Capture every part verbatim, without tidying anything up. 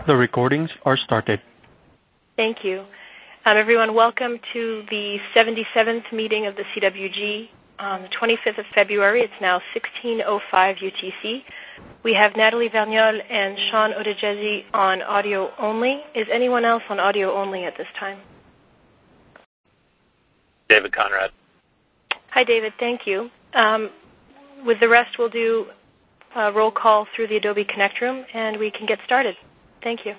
The recordings are started. Thank you. Um, everyone, welcome to the seventy-seventh meeting of the C W G on the twenty-fifth of February. It's now sixteen oh five U T C. We have Natalie Vergnol and Sean Odejezi on audio only. Is anyone else on audio only at this time? David Conrad. Hi, David. Thank you. Um, with the rest, we'll do a roll call through the Adobe Connect Room, and we can get started. Thank you.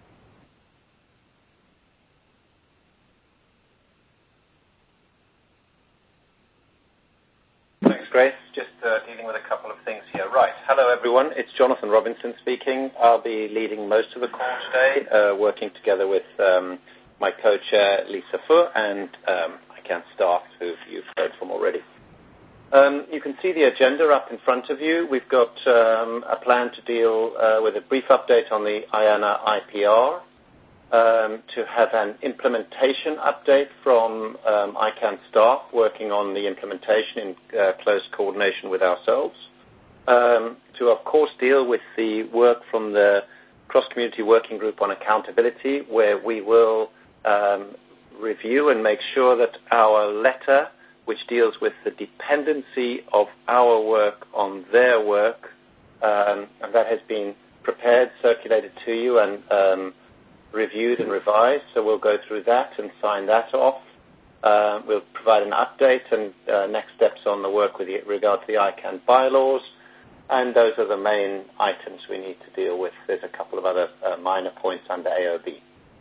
Thanks, Grace. Just uh, dealing with a couple of things here. Right. Hello, everyone. It's Jonathan Robinson speaking. I'll be leading most of the call today, uh, working together with um, my co-chair, Lisa Fu, and um, I C A N staff, who you've heard from already. Um, you can see the agenda up in front of you. We've got um, a plan to deal uh, with a brief update on the I A N A I P R, um, to have an implementation update from um, I C A N staff working on the implementation in uh, close coordination with ourselves, um, to, of course, deal with the work from the cross-community working group on accountability, where we will um, review and make sure that our letter, which deals with the dependency of our work on their work, um, and that has been prepared, circulated to you, and um, reviewed and revised. So we'll go through that and sign that off. Uh, we'll provide an update and uh, next steps on the work with regard to the I C A N bylaws, and those are the main items we need to deal with. There's a couple of other uh, minor points under A O B.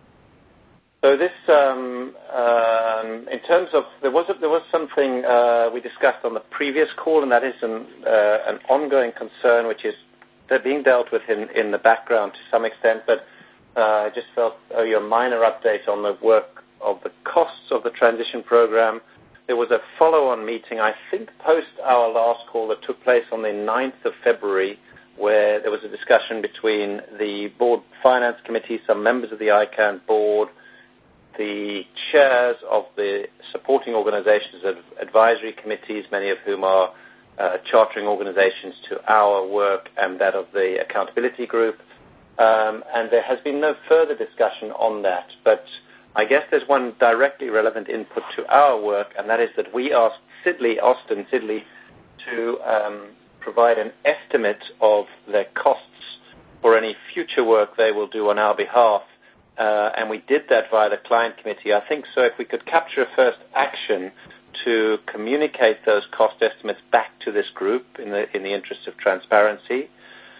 So this, um, um, in terms of, there was a, there was something uh, we discussed on the previous call, and that is an, uh, an ongoing concern, which is they're being dealt with in, in the background to some extent, but uh, I just felt oh, a minor update on the work of the costs of the transition program. There was a follow-on meeting, I think, post our last call that took place on the ninth of February, where there was a discussion between the board finance committee, some members of the I C A N board, the chairs of the supporting organizations and advisory committees, many of whom are uh, chartering organizations to our work and that of the accountability group. Um, and there has been no further discussion on that. But I guess there's one directly relevant input to our work, and that is that we asked Sidley, Austin Sidley, to um, provide an estimate of their costs for any future work they will do on our behalf. Uh, and we did that via the client committee. I think so if we could capture a first action to communicate those cost estimates back to this group in the in the interest of transparency.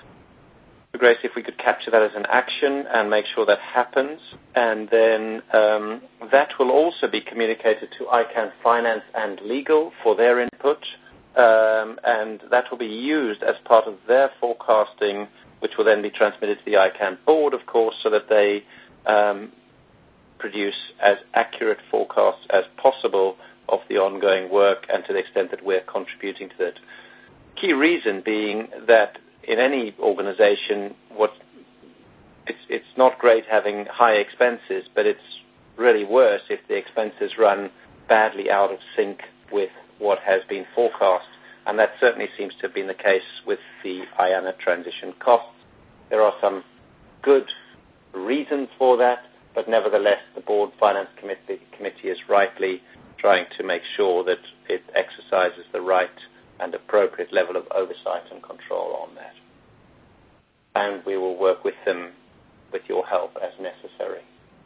Grace, if we could capture that as an action and make sure that happens, and then um, that will also be communicated to I C A N Finance and Legal for their input, um, and that will be used as part of their forecasting, which will then be transmitted to the I C A N board, of course, so that they Um, produce as accurate forecasts as possible of the ongoing work and to the extent that we're contributing to that. Key reason being that in any organization, what it's, it's not great having high expenses, but it's really worse if the expenses run badly out of sync with what has been forecast. And that certainly seems to have been the case with the I A N A transition costs. There are some good reasons for that, but nevertheless the board finance committee, committee is rightly trying to make sure that it exercises the right and appropriate level of oversight and control on that. And we will work with them with your help as necessary.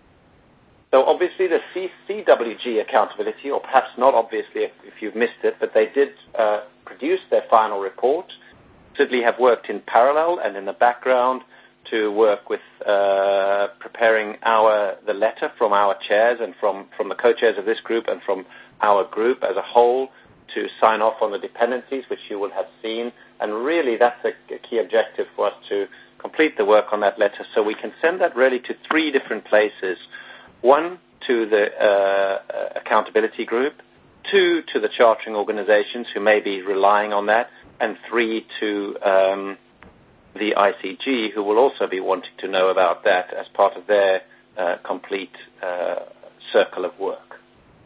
So obviously the C W G accountability, or perhaps not obviously if, if you've missed it, but they did uh, produce their final report. Sidley have worked in parallel and in the background to work with uh, preparing our the letter from our chairs and from, from the co-chairs of this group and from our group as a whole to sign off on the dependencies, which you will have seen. And really that's a, a key objective for us to complete the work on that letter so we can send that really to three different places. One, to the uh, accountability group, two, to the chartering organizations who may be relying on that, and three, to um, the I C G, who will also be wanting to know about that as part of their uh, complete uh, circle of work.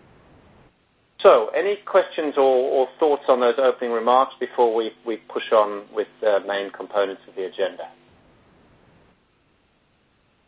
So, any questions or, or thoughts on those opening remarks before we, we push on with the main components of the agenda?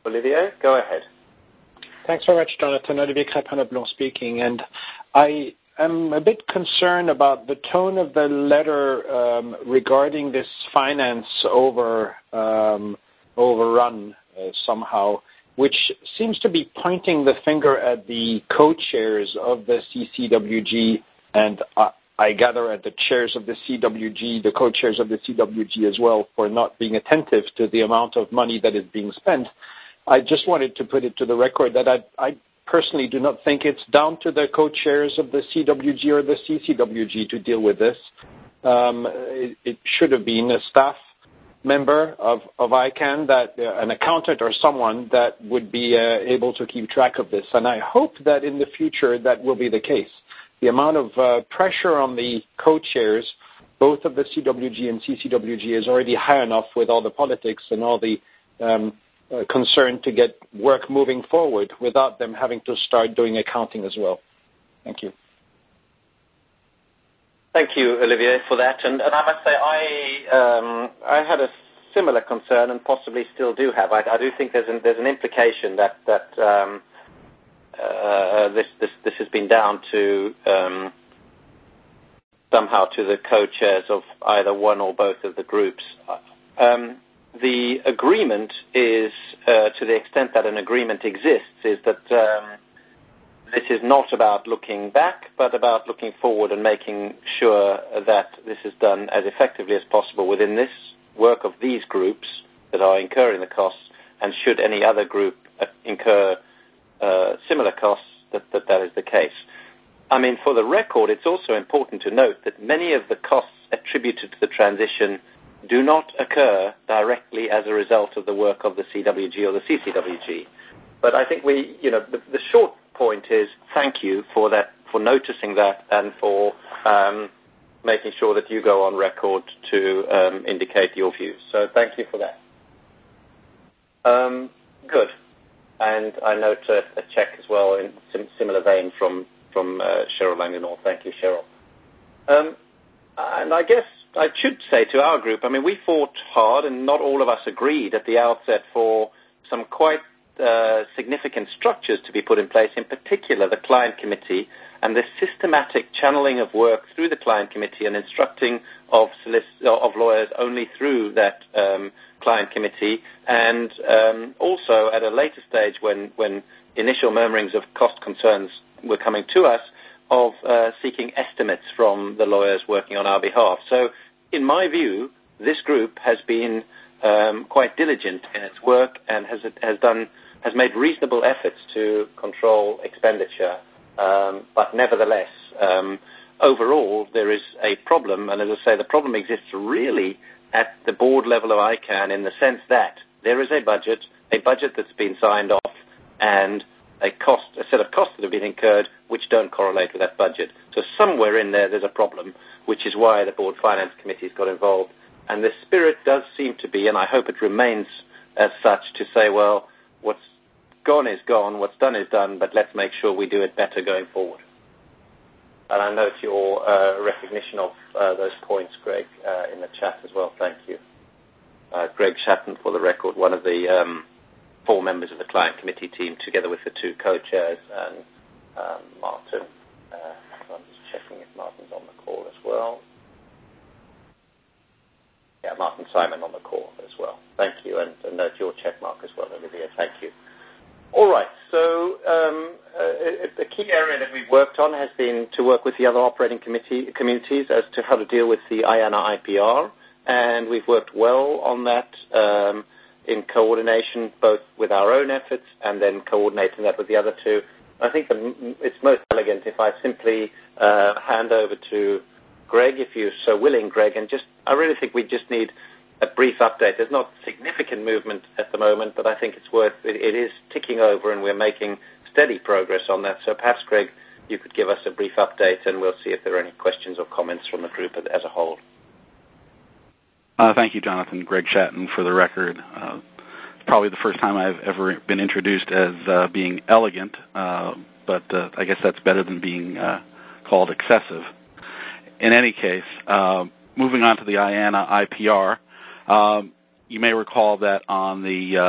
Olivier, go ahead. Thanks very much, Jonathan. Olivier Crépin-Leblond speaking. And I am a bit concerned about the tone of the letter um, regarding this finance over um, overrun uh, somehow, which seems to be pointing the finger at the co-chairs of the C C W G and uh, I gather at the chairs of the C W G, the co-chairs of the C W G as well, for not being attentive to the amount of money that is being spent. I just wanted to put it to the record that I, I personally do not think it's down to the co-chairs of the C W G or the C C W G to deal with this. Um, it, it should have been a staff member of, of I CANN, that uh, an accountant or someone that would be uh, able to keep track of this. And I hope that in the future that will be the case. The amount of uh, pressure on the co-chairs, both of the C W G and C C W G, is already high enough with all the politics and all the um, uh, concern to get work moving forward without them having to start doing accounting as well. Thank you. Thank you, Olivier, for that. And, and I must say, I um, I had a similar concern, and possibly still do have. I, I do think there's an, there's an implication that that um, uh, this this this has been down to um, somehow to the co-chairs of either one or both of the groups. Um, the agreement is, uh, to the extent that an agreement exists, is that. Um, This is not about looking back, but about looking forward and making sure that this is done as effectively as possible within this work of these groups that are incurring the costs, and should any other group incur uh, similar costs, that, that that is the case. I mean, for the record, it's also important to note that many of the costs attributed to the transition do not occur directly as a result of the work of the C W G or the C C W G. But I think we, you know, the, the short point is thank you for that, for noticing that, and for um, making sure that you go on record to um, indicate your views. So thank you for that. Um, good. And I note a, a check as well in sim- similar vein from from uh, Cheryl Langenor. Thank you, Cheryl. Um, and I guess I should say to our group, I mean, we fought hard, and not all of us agreed at the outset for some quite Uh, significant structures to be put in place, in particular the client committee and the systematic channeling of work through the client committee and instructing of solic- of lawyers only through that um, client committee, and um, also at a later stage when, when initial murmurings of cost concerns were coming to us, of uh, seeking estimates from the lawyers working on our behalf. So in my view, this group has been um, quite diligent in its work and has has done has made reasonable efforts to control expenditure, um, but nevertheless, um, overall, there is a problem, and as I say, the problem exists really at the board level of I CANN, in the sense that there is a budget, a budget that's been signed off, and a cost, a set of costs that have been incurred which don't correlate with that budget. So somewhere in there, there's a problem, which is why the board finance committee's got involved. And the spirit does seem to be, and I hope it remains as such, to say, well, what's gone is gone, what's done is done, but let's make sure we do it better going forward. And I note your uh, recognition of uh, those points, Greg, uh, in the chat as well. Thank you. Uh, Greg Shatton, for the record, one of the um, four members of the client committee team, together with the two co-chairs, and um, Martin. Uh, I'm just checking if Martin's on the call as well. Yeah, Martin Simon on the call as well. Thank you, and, and note your check mark as well, Olivia. Thank you. All right, so um, a, a key area that we've worked on has been to work with the other operating committee, communities as to how to deal with the I A N A I P R, and we've worked well on that um, in coordination, both with our own efforts and then coordinating that with the other two. I think the, it's most elegant if I simply uh, hand over to Greg, if you're so willing, Greg, and just, I really think we just need a brief update. There's not significant movement at the moment, but I think it's worth, it, it is ticking over, and we're making steady progress on that. So perhaps, Greg, you could give us a brief update, and we'll see if there are any questions or comments from the group as a whole. Uh, thank you, Jonathan. Greg Shatton, for the record. Uh, it's probably the first time I've ever been introduced as uh, being elegant, uh, but uh, I guess that's better than being uh, called excessive. In any case, uh, moving on to the I A N A I P R, um, you may recall that on the uh,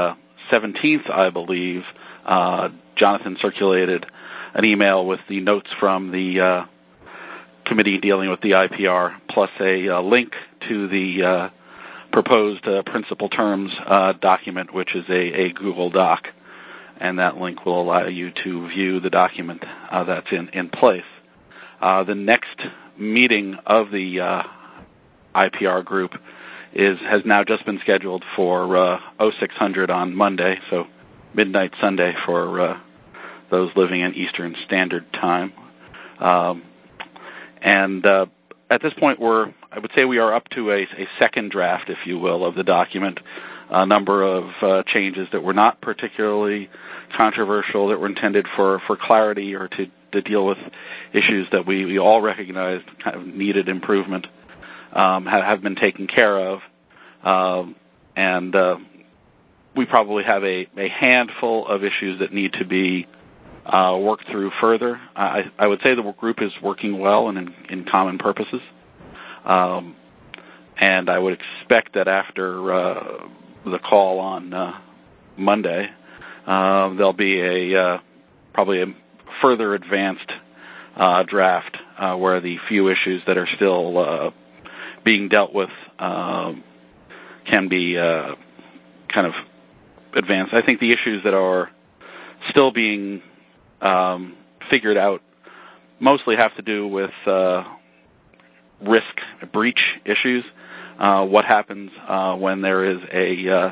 seventeenth, I believe, uh, Jonathan circulated an email with the notes from the uh, committee dealing with the I P R, plus a uh, link to the uh, proposed uh, principal terms uh, document, which is a, a Google Doc, and that link will allow you to view the document uh, that's in, in place. Uh, the next meeting of the uh, I P R group is has now just been scheduled for uh, oh six hundred on Monday, so midnight Sunday for uh, those living in Eastern Standard Time. Um, and uh, at this point, we're I would say we are up to a, a second draft, if you will, of the document. A number of uh, changes that were not particularly controversial, that were intended for, for clarity or to, to deal with issues that we, we all recognized kind of needed improvement, um, have, have been taken care of. Um, and uh, we probably have a, a handful of issues that need to be uh, worked through further. I, I would say the group is working well and in, in common purposes. Um, and I would expect that after uh, the call on uh, Monday, uh, there'll be a uh, probably a further advanced uh, draft uh, where the few issues that are still uh, being dealt with uh, can be uh, kind of advanced. I think the issues that are still being um, figured out mostly have to do with uh, risk breach issues. Uh, what happens uh, when there is a uh,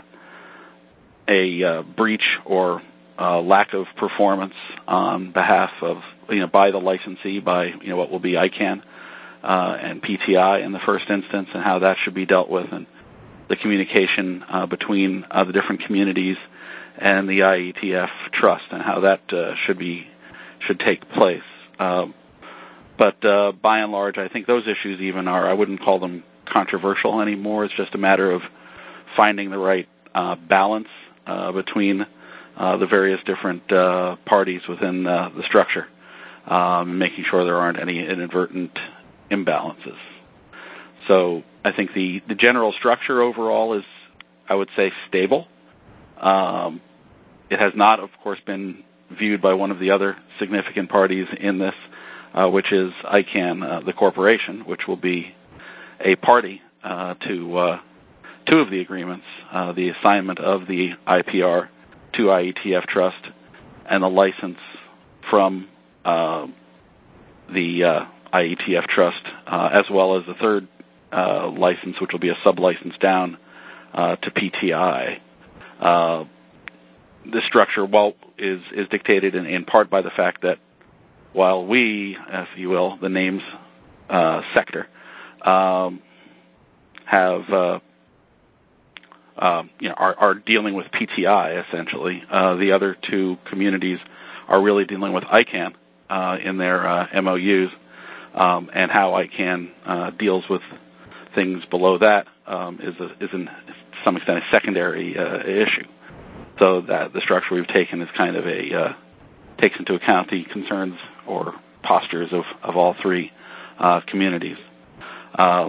a uh, breach or uh, lack of performance on behalf of, you know, by the licensee, by, you know, what will be I CANN uh, and P T I in the first instance, and how that should be dealt with, and the communication uh, between uh, the different communities and the I E T F trust, and how that uh, should be should take place. Um, but uh, by and large, I think those issues even are, I wouldn't call them controversial anymore. It's just a matter of finding the right uh, balance uh, between uh, the various different uh, parties within uh, the structure, um, making sure there aren't any inadvertent imbalances. So I think the, the general structure overall is, I would say, stable. Um, it has not, of course, been viewed by one of the other significant parties in this, uh, which is I CANN, uh, the corporation, which will be a party uh, to uh, two of the agreements, uh, the assignment of the I P R to I E T F Trust and the license from uh, the uh, I E T F Trust, uh, as well as the third uh, license, which will be a sub-license down uh, to P T I. Uh, this structure, well, is, is dictated in, in part by the fact that while we, if you will, the names uh, sector, Um, have uh, uh, you know are, are dealing with P T I essentially. Uh, the other two communities are really dealing with I CANN uh, in their uh, M O Us, um, and how I CANN uh, deals with things below that um, is a, is in, to some extent a secondary uh, issue. So that the structure we've taken is kind of a uh, takes into account the concerns or postures of, of all three uh, communities. Uh,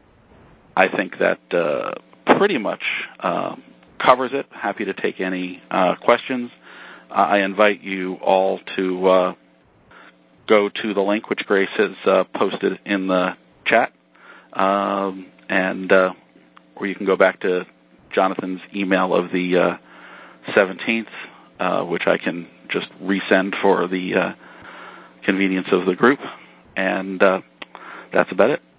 I think that uh, pretty much uh, covers it. Happy to take any uh, questions. Uh, I invite you all to uh, go to the link which Grace has uh, posted in the chat, um, and uh, or you can go back to Jonathan's email of the uh, seventeenth, uh, which I can just resend for the uh, convenience of the group, and uh, that's about it.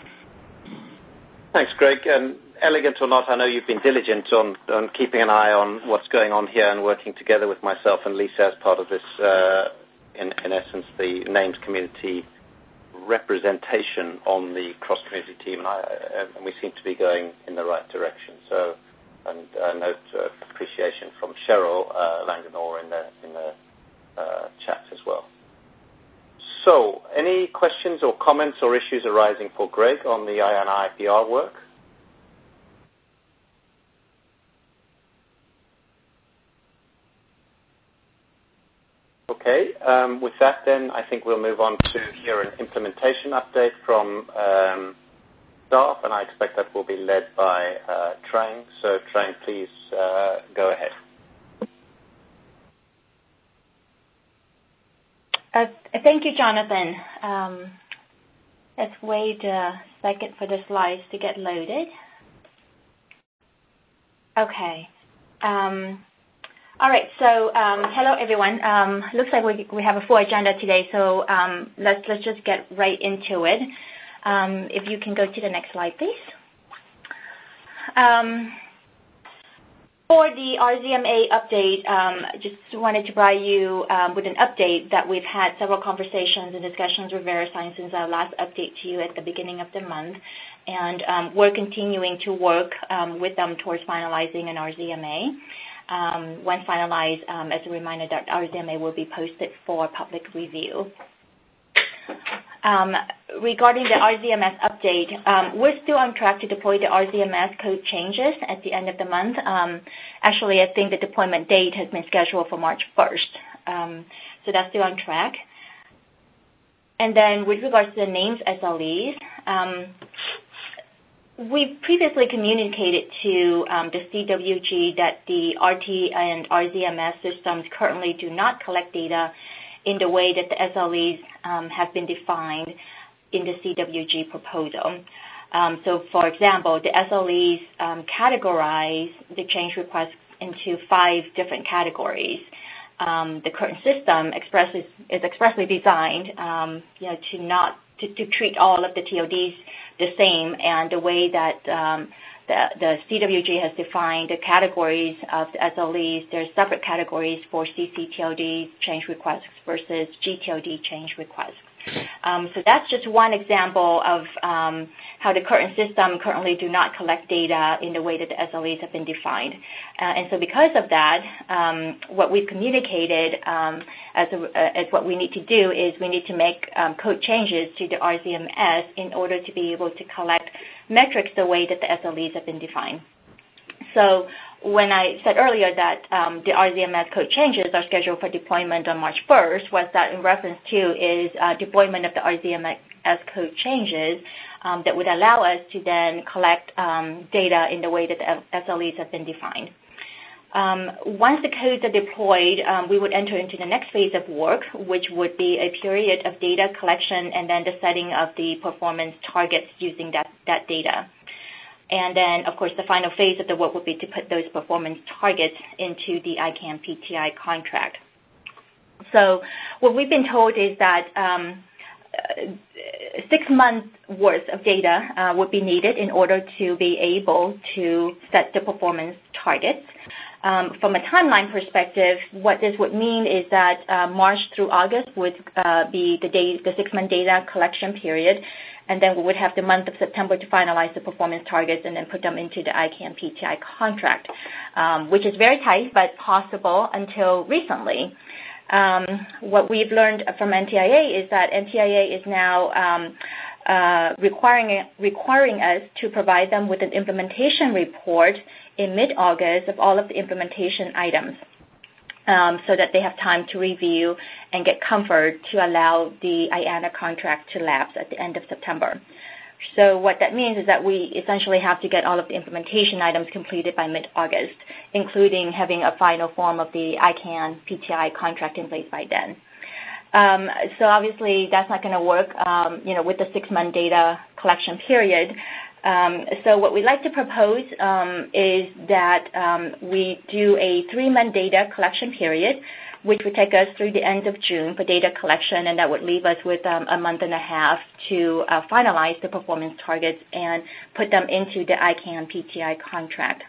Thanks, Greg. Um, elegant or not, I know you've been diligent on, on keeping an eye on what's going on here and working together with myself and Lisa as part of this, uh, in, in essence, the named community representation on the cross-community team, and, I, uh, and we seem to be going in the right direction. So, and I note uh, appreciation from Cheryl uh, Langenor in the, in the uh, chat as well. So, any questions or comments or issues arising for Greg on the I A N I P R work? Okay, um, with that then, I think we'll move on to hear an implementation update from um, staff, and I expect that will be led by uh, Trang. So, Trang, please uh, go ahead. Thank you, Jonathan. Um, let's wait a second for the slides to get loaded. Okay. Um, all right. So, um, hello everyone. Um, looks like we we have a full agenda today. So um, let's let's just get right into it. Um, if you can go to the next slide, please. Um, For the R Z M A update, um, just wanted to provide you um, with an update that we've had several conversations and discussions with VeriSign since our last update to you at the beginning of the month. And um, we're continuing to work um, with them towards finalizing an R Z M A. Um, when finalized, um, as a reminder that R Z M A will be posted for public review. Um, regarding the R Z M S update, um, we're still on track to deploy the R Z M S code changes at the end of the month. Um, actually, I think the deployment date has been scheduled for March first, um, so that's still on track. And then with regards to the names S L Es, um, we previously communicated to um, the C W G that the R T and R Z M S systems currently do not collect data in the way that the S L Es um, have been defined in the C W G proposal. Um, so, for example, the S L Es um, categorize the change requests into five different categories. Um, the current system expresses, is expressly designed, um, you know, to not to, to treat all of the T O Ds the same, and the way that um, The, the C W G has defined the categories of the S L Es. There's separate categories for C C T O D change requests versus G T O D change requests. Um, so that's just one example of um, how the current system currently do not collect data in the way that the S L Es have been defined. Uh, and so because of that, um, what we've communicated um, as, a, uh, as what we need to do is we need to make um, code changes to the R Z M S in order to be able to collect metrics the way that the S L Es have been defined. So when I said earlier that um, the R Z M S code changes are scheduled for deployment on March first, what that in reference to is uh, deployment of the R Z M S code changes um, that would allow us to then collect um, data in the way that the S L Es have been defined. Um, once the codes are deployed, um, we would enter into the next phase of work, which would be a period of data collection and then the setting of the performance targets using that, that data. And then, of course, the final phase of the work would be to put those performance targets into the I CANN P T I contract. So what we've been told is that um, six months worth of data uh, would be needed in order to be able to set the performance targets. Um, from a timeline perspective, what this would mean is that uh, March through August would uh, be the, day, the six-month data collection period, and then we would have the month of September to finalize the performance targets and then put them into the I CANN P T I contract, um, which is very tight but possible until recently. Um, what we've learned from N T I A is that N T I A is now um, uh, requiring, requiring us to provide them with an implementation report in mid-August of all of the implementation items um, so that they have time to review and get comfort to allow the I A N A contract to lapse at the end of September. So what that means is that we essentially have to get all of the implementation items completed by mid-August, including having a final form of the I CANN P T I contract in place by then. Um, so obviously that's not going to work, um, you know, with the six-month data collection period. Um, so what we'd like to propose um, is that um, we do a three-month data collection period, which would take us through the end of June for data collection, and that would leave us with um, a month and a half to uh, finalize the performance targets and put them into the I CANN P T I contract.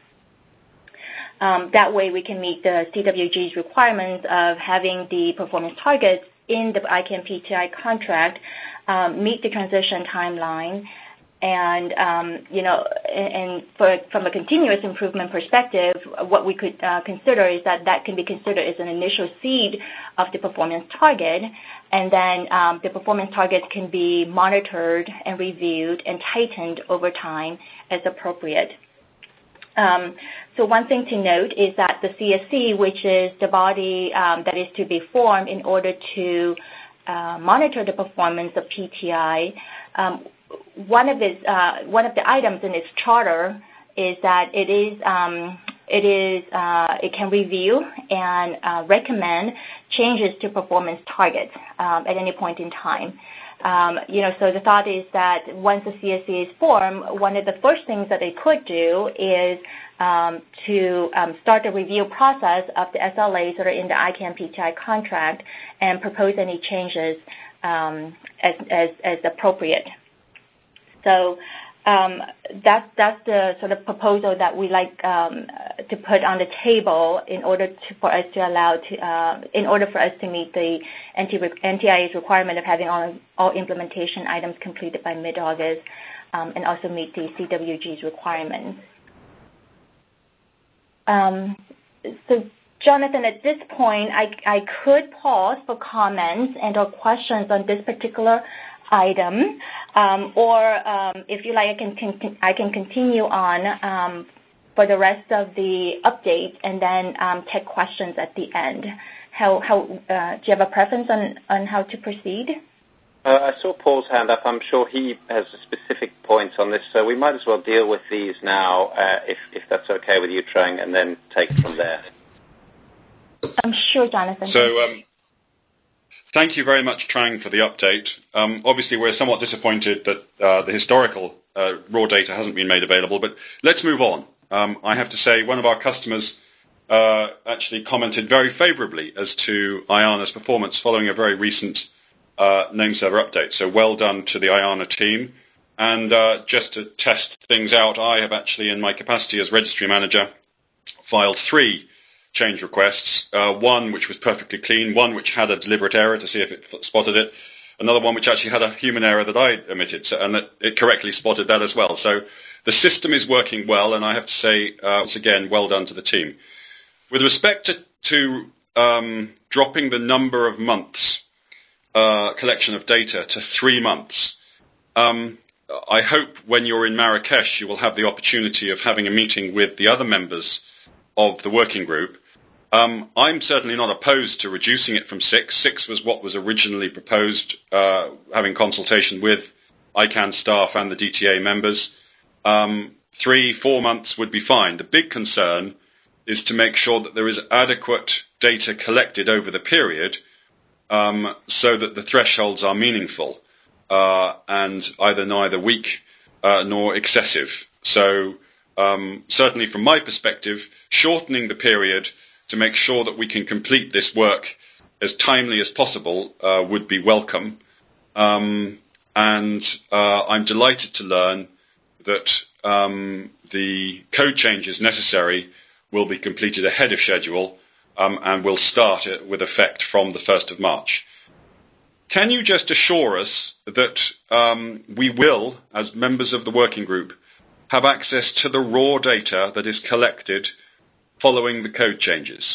Um, that way we can meet the C W G's requirements of having the performance targets in the I CANN P T I contract, um, meet the transition timeline, and, um, you know, and for, from a continuous improvement perspective, what we could uh, consider is that that can be considered as an initial seed of the performance target, and then um, the performance targets can be monitored and reviewed and tightened over time as appropriate. Um, so one thing to note is that the C S C, which is the body um, that is to be formed in order to uh, monitor the performance of P T I, um, one of its uh, one of the items in its charter is that it is um, it is uh, it can review and uh, recommend changes to performance targets um, at any point in time. Um, you know, so the thought is that once the C S C is formed, one of the first things that they could do is um, to um, start the review process of the S L As that are in the I C A N N P T I contract and propose any changes um, as, as, as appropriate. So um, that's, that's the sort of proposal that we like um, to put on the table in order to, for us to allow to, uh, in order for us to meet the N T I A's requirement of having all, all implementation items completed by mid-August um, and also meet the C W G's requirements. Um, so, Jonathan, at this point, I, I could pause for comments and or questions on this particular item, um, or um, if you like, I can, con I can continue on um, for the rest of the update and then um, take questions at the end. How, how uh, do you have a preference on, on how to proceed? Uh, I saw Paul's hand up. I'm sure he has specific points on this, so we might as well deal with these now, uh, if, if that's okay with you, Trang, and then take it from there. I'm sure, Jonathan. So, um, thank you very much, Trang, for the update. Um, obviously, we're somewhat disappointed that uh, the historical uh, raw data hasn't been made available, but let's move on. Um, I have to say, one of our customers uh, actually commented very favorably as to IANA's performance following a very recent uh, name server update. So well done to the IANA team. And uh, just to test things out, I have actually, in my capacity as registry manager, filed three change requests, uh, one which was perfectly clean, one which had a deliberate error to see if it spotted it, another one which actually had a human error that I omitted, so, and that it correctly spotted that as well. So the system is working well, and I have to say, uh, once again, well done to the team. With respect to, to um, dropping the number of months uh, collection of data to three months, um, I hope when you're in Marrakesh you will have the opportunity of having a meeting with the other members of the working group. Um, I'm certainly not opposed to reducing it from six. Six was what was originally proposed, uh, having consultation with I C A N staff and the D T A members. Um, three, four months would be fine. The big concern is to make sure that there is adequate data collected over the period um, so that the thresholds are meaningful uh, and either neither weak uh, nor excessive. So um, certainly from my perspective, shortening the period to make sure that we can complete this work as timely as possible uh, would be welcome. Um, and uh, I'm delighted to learn that um, the code changes necessary will be completed ahead of schedule um, and will start it with effect from the first of March. Can you just assure us that um, we will, as members of the working group, have access to the raw data that is collected following the code changes?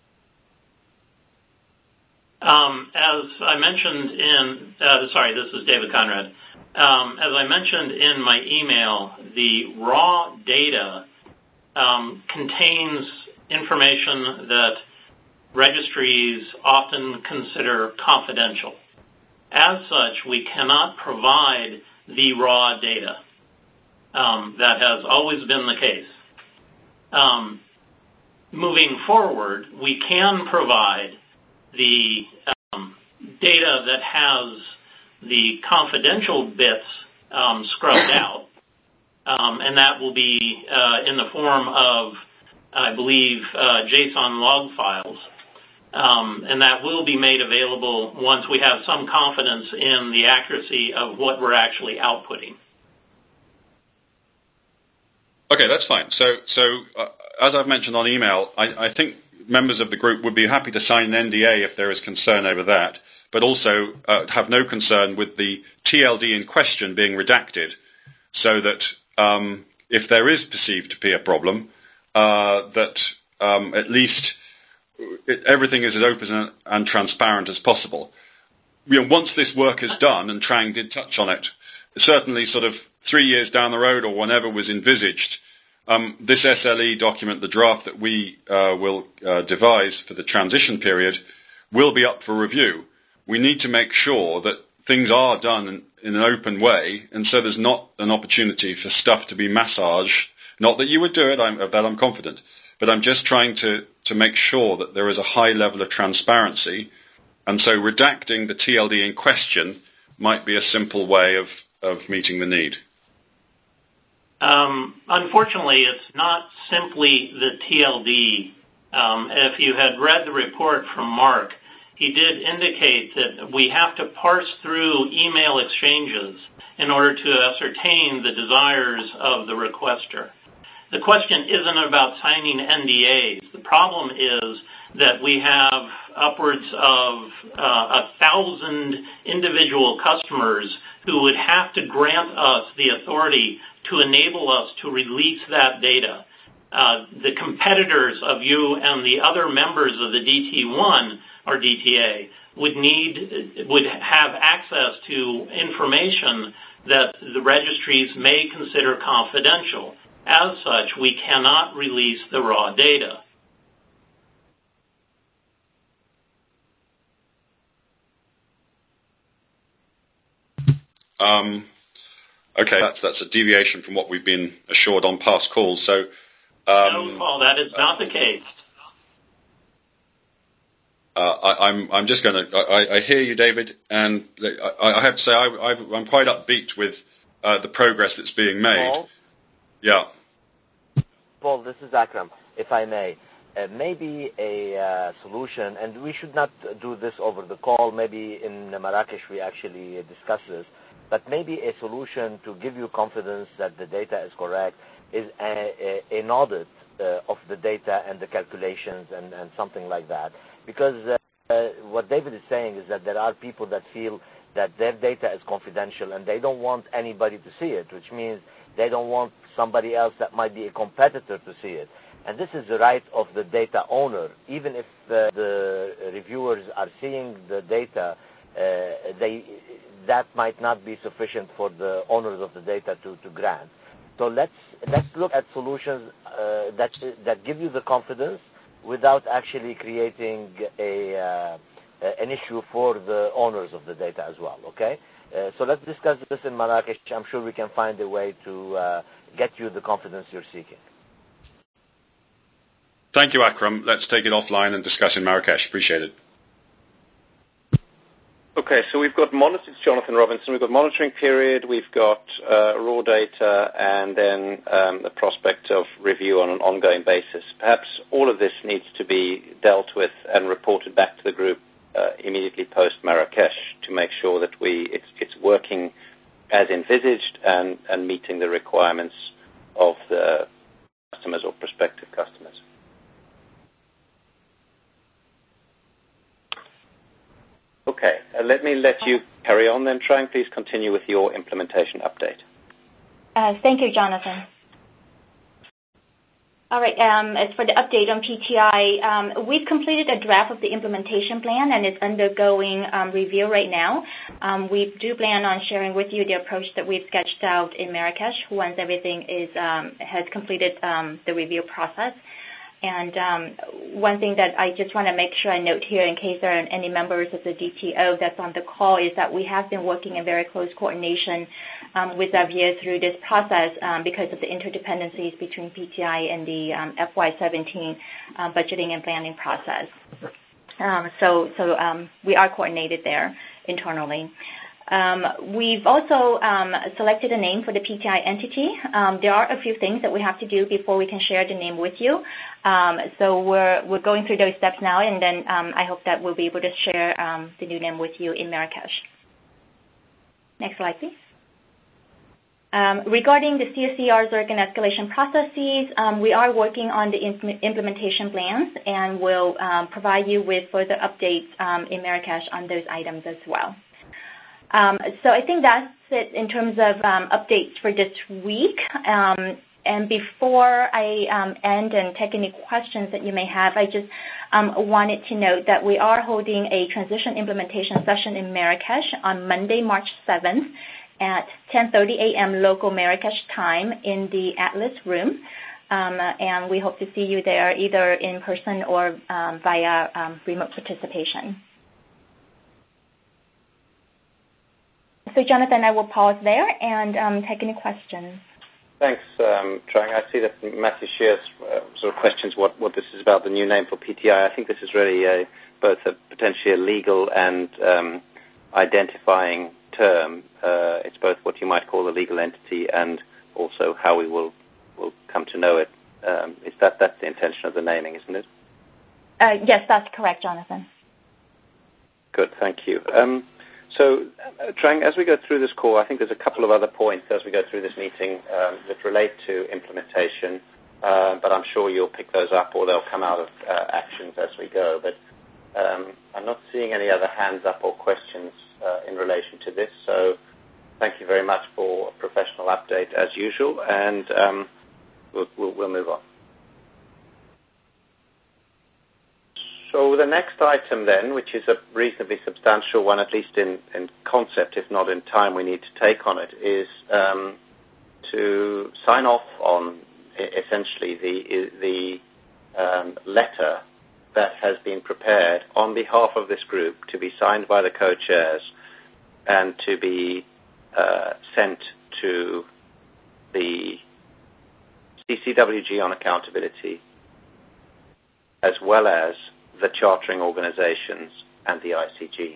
Um, as I mentioned in, uh, sorry, this is David Conrad. Um, as I mentioned in my email, the raw data um, contains information that registries often consider confidential. As such, we cannot provide the raw data. Um, that has always been the case. Um, moving forward, we can provide the um, data that has the confidential bits um, scrubbed out, um, and that will be uh, in the form of, I believe, uh, JSON log files, um, and that will be made available once we have some confidence in the accuracy of what we're actually outputting. Okay, that's fine. So, so uh, as I've mentioned on email, I, I think members of the group would be happy to sign an N D A if there is concern over that, but also uh, have no concern with the T L D in question being redacted, so that um, if there is perceived to be a problem, uh, that um, at least it, everything is as open and, and transparent as possible. You know, once this work is done, and Trang did touch on it, certainly sort of three years down the road or whenever was envisaged, Um, this S L E document, the draft that we uh, will uh, devise for the transition period, will be up for review. We need to make sure that things are done in, in an open way, and so there's not an opportunity for stuff to be massaged. Not that you would do it, I'm, of that I'm confident, but I'm just trying to, to make sure that there is a high level of transparency, and so redacting the T L D in question might be a simple way of, of meeting the need. Um, unfortunately, it's not simply the T L D. Um, if you had read the report from Mark, he did indicate that we have to parse through email exchanges in order to ascertain the desires of the requester. The question isn't about signing N D As. The problem is that we have upwards of uh, a thousand individual customers who would have to grant us the authority to enable us to release that data. Uh, the competitors of you and the other members of the D T one or D T A would need, would have access to information that the registries may consider confidential. As such, we cannot release the raw data. Um, okay, that's, that's a deviation from what we've been assured on past calls. So, um, no, Paul, that is not the case. Uh, I, I'm, I'm just going to. I, I hear you, David, and I, I have to say I, I, I'm quite upbeat with uh, the progress that's being made. Paul? Yeah. Paul, this is Akram, if I may. Uh, maybe a uh, solution, and we should not do this over the call. Maybe in Marrakesh we actually discuss this. But maybe a solution to give you confidence that the data is correct is a, a, an audit uh, of the data and the calculations and, and something like that. Because uh, uh, what David is saying is that there are people that feel that their data is confidential and they don't want anybody to see it, which means they don't want somebody else that might be a competitor to see it. And this is the right of the data owner. Even if uh, the reviewers are seeing the data, uh, they, that might not be sufficient for the owners of the data to, to grant. So let's, let's look at solutions uh, that, that give you the confidence without actually creating a, uh, an issue for the owners of the data as well, okay? Uh, so let's discuss this in Marrakesh. I'm sure we can find a way to uh, get you the confidence you're seeking. Thank you, Akram. Let's take it offline and discuss in Marrakesh. Appreciate it. Okay, so we've got monitor, it's Jonathan Robinson. We've got monitoring period, we've got uh, raw data, and then um, the prospect of review on an ongoing basis. Perhaps all of this needs to be dealt with and reported back to the group uh, immediately post Marrakesh to make sure that we it's, it's working as envisaged and, and meeting the requirements of the customers or prospective customers. Okay, uh, let me let you carry on then. Try and please continue with your implementation update. Uh, thank you, Jonathan. All right, um, as for the update on P T I, um, we've completed a draft of the implementation plan and it's undergoing um, review right now. Um, we do plan on sharing with you the approach that we've sketched out in Marrakesh once everything is um, has completed um, the review process. And um, one thing that I just want to make sure I note here in case there are any members of the D T O that's on the call is that we have been working in very close coordination um, with Xavier through this process um, because of the interdependencies between P T I and the um, F Y seventeen um, budgeting and planning process. Um, so so um, we are coordinated there internally. Um, we've also um, selected a name for the P T I entity. Um, there are a few things that we have to do before we can share the name with you. Um, so we're, we're going through those steps now, and then um, I hope that we'll be able to share um, the new name with you in Marrakesh. Next slide, please. Um, regarding the C S C R, Z R C, and escalation processes, um, we are working on the imp implementation plans, and we'll um, provide you with further updates um, in Marrakesh on those items as well. Um, so I think that's it in terms of um, updates for this week. Um, and before I um, end and take any questions that you may have, I just um, wanted to note that we are holding a transition implementation session in Marrakesh on Monday, March seventh at ten thirty a m local Marrakesh time in the Atlas room. Um, and we hope to see you there either in person or um, via um, remote participation. So, Jonathan, I will pause there and um, take any questions. Thanks, um, Trang. I see that Matthew Shears uh, sort of questions what, what this is about, the new name for P T I. I think this is really a, both a potentially a legal and um, identifying term. Uh, it's both what you might call a legal entity and also how we will will come to know it. Um, is that that's the intention of the naming, isn't it? Uh, yes, that's correct, Jonathan. Good, thank you. Um, so, uh, Trang, as we go through this call, I think there's a couple of other points as we go through this meeting um, that relate to implementation, uh, but I'm sure you'll pick those up or they'll come out of uh, actions as we go. But um, I'm not seeing any other hands up or questions uh, in relation to this, so thank you very much for a professional update as usual, and um, we'll, we'll, we'll move on. So the next item then, which is a reasonably substantial one, at least in, in concept, if not in time we need to take on it, is um, to sign off on essentially the, the um, letter that has been prepared on behalf of this group to be signed by the co-chairs and to be uh, sent to the C C W G on accountability, as well as the chartering organizations and the I C G.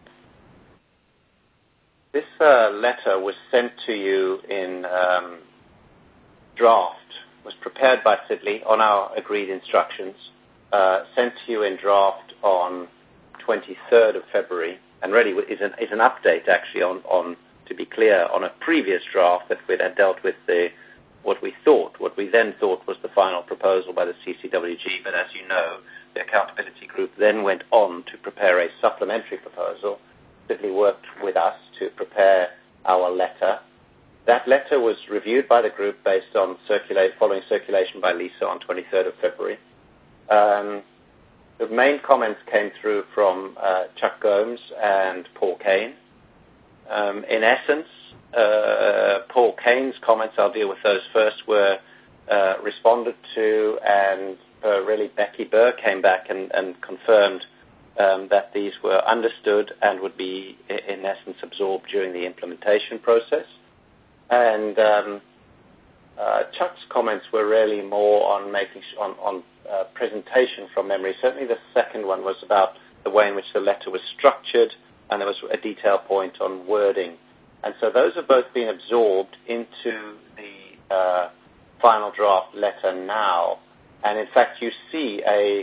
This uh, letter was sent to you in um, draft, was prepared by Sidley on our agreed instructions, uh, sent to you in draft on twenty-third of February, and really is an, is an update actually on, on, to be clear, on a previous draft that we had dealt with the what we thought, what we then thought was the final proposal by the C C W G, but as you know, the accountability group then went on to prepare a supplementary proposal. Sidley worked with us to prepare our letter. That letter was reviewed by the group based on circulate, following circulation by Lisa on twenty-third of February. Um, the main comments came through from uh, Chuck Gomes and Paul Kane. Um, in essence, uh, Paul Kane's comments, I'll deal with those first, were uh, responded to, and uh, really Becky Burr came back and, and confirmed um, that these were understood and would be, in essence, absorbed during the implementation process. And um, uh, Chuck's comments were really more on making sh- on, on uh, presentation from memory. Certainly the second one was about the way in which the letter was structured, and there was a detail point on wording. And so those have both been absorbed into the uh, final draft letter now. And in fact, you see a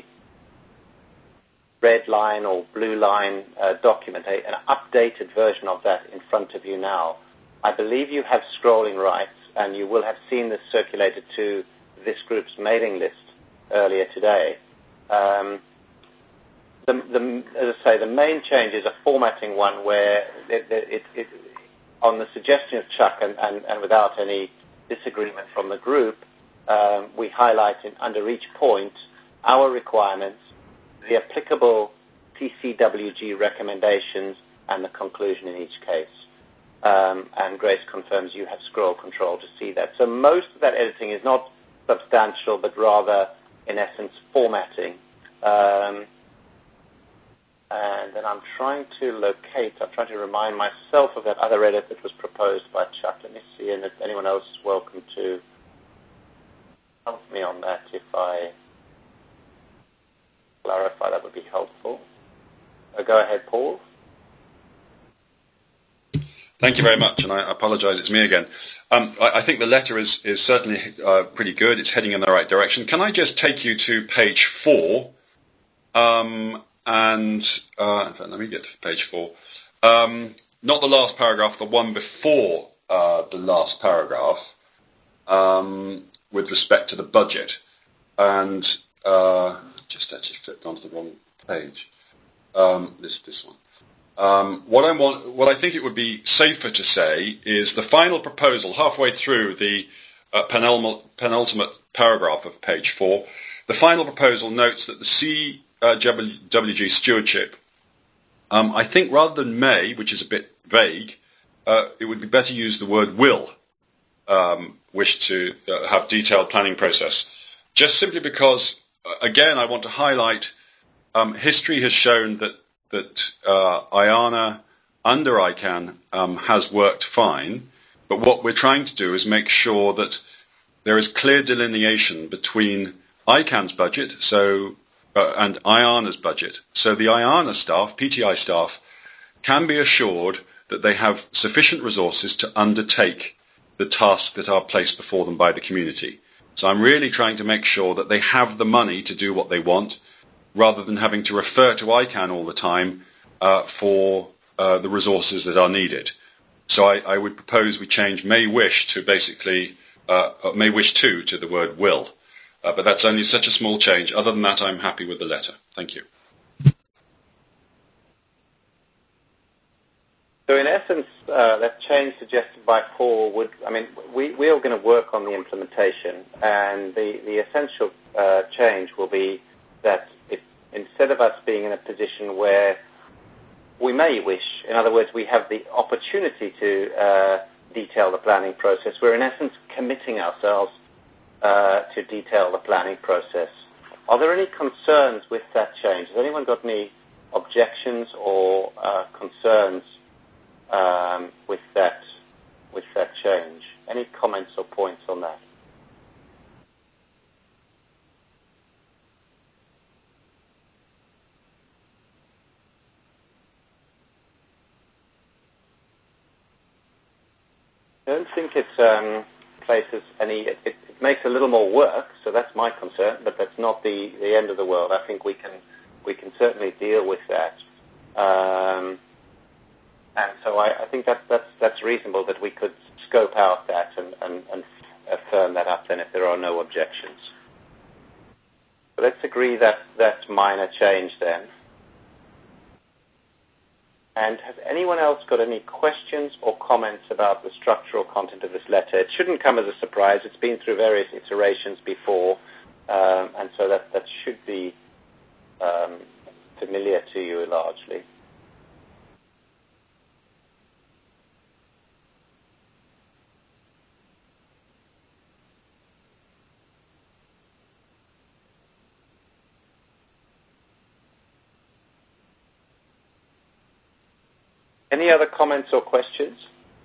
red line or blue line uh, document, a, an updated version of that in front of you now. I believe you have scrolling rights, and you will have seen this circulated to this group's mailing list earlier today. Um, the, the, as I say, the main change is a formatting one where it, it, it, on the suggestion of Chuck and, and, and without any disagreement from the group, um, we highlight in, under each point our requirements, the applicable T C W G recommendations, and the conclusion in each case. Um, and Grace confirms you have scroll control to see that. So most of that editing is not substantial, but rather, in essence, formatting. Um, and then I'm trying to locate, I'm trying to remind myself of that other edit that was proposed by Chuck. Let me see, and if anyone else is welcome to help me on that. If I clarify, that would be helpful. Uh, go ahead, Paul. Thank you very much, and I apologize, it's me again. Um, I, I think the letter is, is certainly uh, pretty good. It's heading in the right direction. Can I just take you to page four? Um, and uh, in fact, let me get to page four. Um, not the last paragraph, the one before uh, the last paragraph, um, with respect to the budget. And uh, just actually flipped onto the wrong page. Um, this this one. Um, what I want, what I think it would be safer to say is the final proposal, halfway through the uh, penultimate, penultimate paragraph of page four, the final proposal notes that the C W G stewardship, um, I think rather than may, which is a bit vague, uh, it would be better to use the word will um, wish to uh, have detailed planning process. Just simply because, uh, again, I want to highlight um, history has shown that that uh, IANA under I CANN um, has worked fine, but what we're trying to do is make sure that there is clear delineation between I CAN's budget so uh, and IANA's budget. So the IANA staff, P T I staff, can be assured that they have sufficient resources to undertake the tasks that are placed before them by the community. So I'm really trying to make sure that they have the money to do what they want, rather than having to refer to I CAN all the time uh, for uh, the resources that are needed. So I, I would propose we change may wish to basically, uh, may wish to, to the word will. Uh, but that's only such a small change. Other than that, I'm happy with the letter. Thank you. So in essence, uh, that change suggested by Paul would, I mean, we, we are going to work on the implementation, and the, the essential uh, change will be that if, instead of us being in a position where we may wish, in other words, we have the opportunity to uh, detail the planning process, we're in essence committing ourselves uh, to detail the planning process. Are there any concerns with that change? Has anyone got any objections or uh, concerns Um, with that, with that change? Any comments or points on that? I don't think it um, places any. It, it, it makes a little more work, so that's my concern. But that's not the, the end of the world. I think we can we can certainly deal with that. Um, And so I, I think that, that's, that's reasonable that we could scope out that and, and, and firm that up then if there are no objections. So let's agree that that minor change then. And has anyone else got any questions or comments about the structural content of this letter? It shouldn't come as a surprise. It's been through various iterations before, um, and so that, that should be um, familiar to you largely. Any other comments or questions?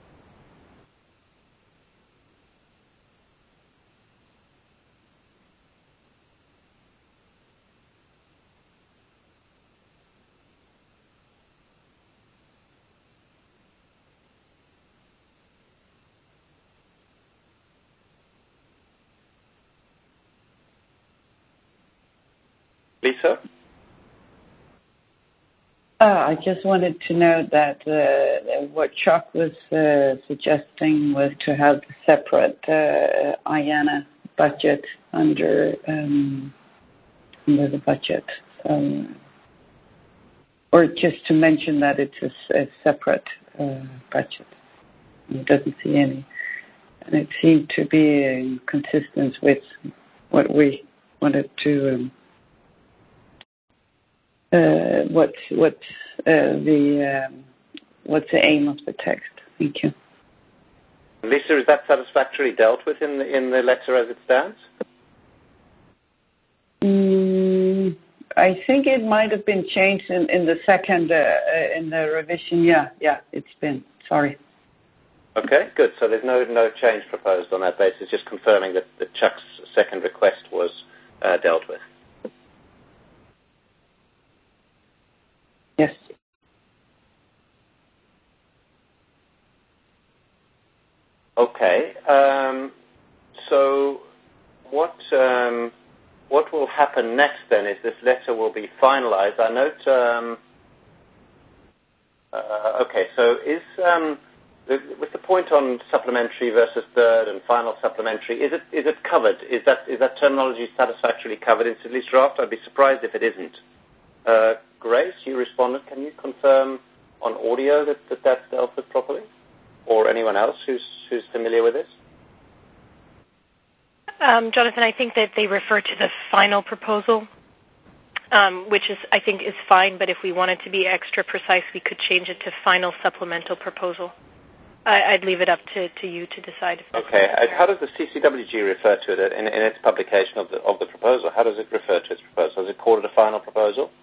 Lisa? Uh, I just wanted to know that uh, what Chuck was uh, suggesting was to have a separate uh, IANA budget under um, under the budget, so, or just to mention that it's a, a separate uh, budget. It doesn't see any, and it seemed to be in consistence with what we wanted to. Um, Uh, what's what's uh, the um, what's the aim of the text? Thank you. Lisa, is that satisfactorily dealt with in the, in the letter as it stands? Mm, I think it might have been changed in, in the second uh, in the revision. Yeah, yeah, it's been. Sorry. Okay, good. So there's no no change proposed on that basis. Just confirming that, that Chuck's second request was uh, dealt with. Yes. Okay. Um, so what um, what will happen next then is this letter will be finalized. I note. Um, uh, okay. So is um, the, with the point on supplementary versus third and final supplementary, is it is it covered? Is that is that terminology satisfactorily covered in Sidley's draft? I'd be surprised if it isn't. Uh, Grace, you responded. Can you confirm on audio that, that that's dealt with properly? Or anyone else who's who's familiar with this? Um, Jonathan, I think that they refer to the final proposal, um, which is I think is fine, but if we wanted to be extra precise, we could change it to final supplemental proposal. I, I'd leave it up to, to you to decide. If that's okay. necessary. How does the C C W G refer to it in, in its publication of the of the proposal? How does it refer to its proposal? Does it call it a final proposal?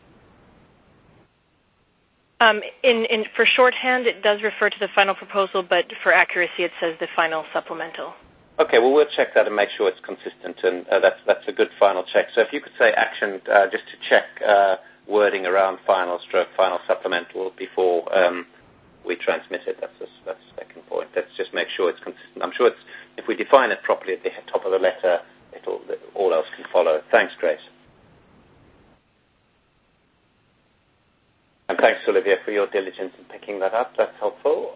Um, in, in, for shorthand, it does refer to the final proposal, but for accuracy, it says the final supplemental. Okay, well, we'll check that and make sure it's consistent, and uh, that's that's a good final check. So if you could say action uh, just to check uh, wording around final stroke, final supplemental before um, we transmit it, that's the, that's the second point. Let's just make sure it's consistent. I'm sure it's, if we define it properly at the top of the letter, it'll, all else can follow. Thanks, Grace. And thanks, Olivia, for your diligence in picking that up. That's helpful.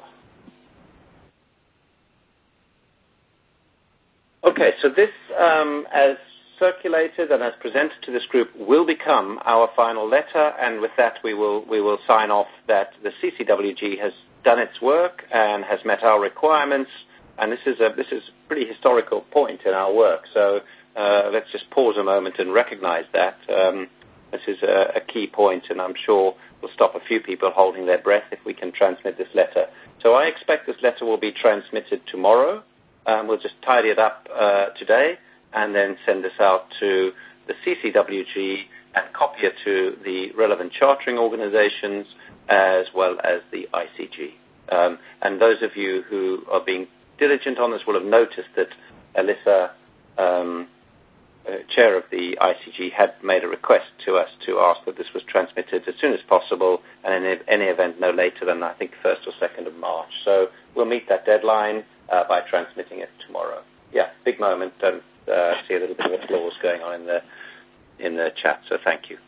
Okay, so this, um, as circulated and as presented to this group, will become our final letter, and with that we will we will sign off that the C C W G has done its work and has met our requirements, and this is a this is a pretty historical point in our work. So uh, let's just pause a moment and recognize that. Um, this is a, a key point, and I'm sure we'll stop a few people holding their breath if we can transmit this letter. So I expect this letter will be transmitted tomorrow. Um, we'll just tidy it up uh, today and then send this out to the C C W G and copy it to the relevant chartering organizations as well as the I C G. Um, and those of you who are being diligent on this will have noticed that Alyssa, um, uh, chair of the I C G, had made a request to us to ask that this was transmitted as soon as possible, and in any event no later than, I think, first or second of March. So we'll meet that deadline uh, by transmitting it tomorrow. Yeah, big moment, and uh, see a little bit of applause going on in the in the chat, so thank you.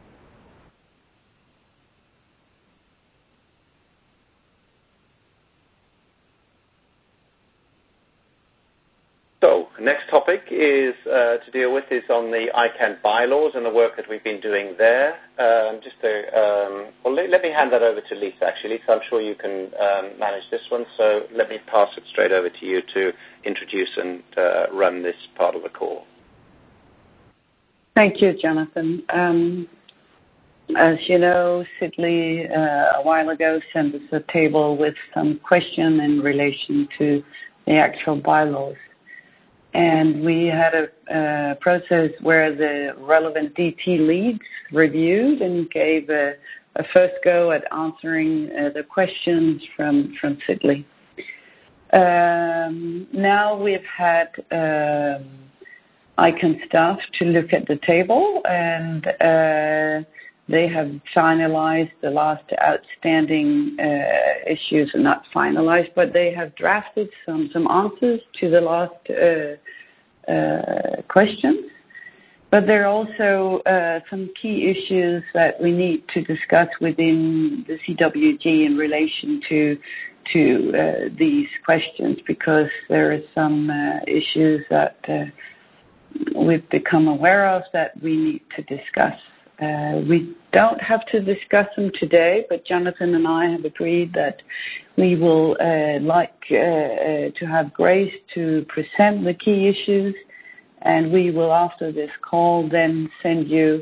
So, next topic is uh, to deal with is on the I CANN bylaws and the work that we've been doing there. Um, just to, um, well, let, let me hand that over to Lisa, actually. Lisa, I'm sure you can um, manage this one, so let me pass it straight over to you to introduce and uh, run this part of the call. Thank you, Jonathan. Um, as you know, Sidley uh, a while ago sent us a table with some question in relation to the actual bylaws. And we had a uh, process where the relevant D T leads reviewed and gave a, a first go at answering uh, the questions from, from Sidley. Um, now we've had um, I CANN staff to look at the table, and uh, they have finalized the last outstanding uh, issues, not finalized, but they have drafted some, some answers to the last uh, uh, questions. But there are also uh, some key issues that we need to discuss within the C W G in relation to to uh, these questions, because there are some uh, issues that uh, we've become aware of that we need to discuss. Uh, we don't have to discuss them today, but Jonathan and I have agreed that we will uh, like uh, uh, to have Grace to present the key issues, and we will, after this call, then send you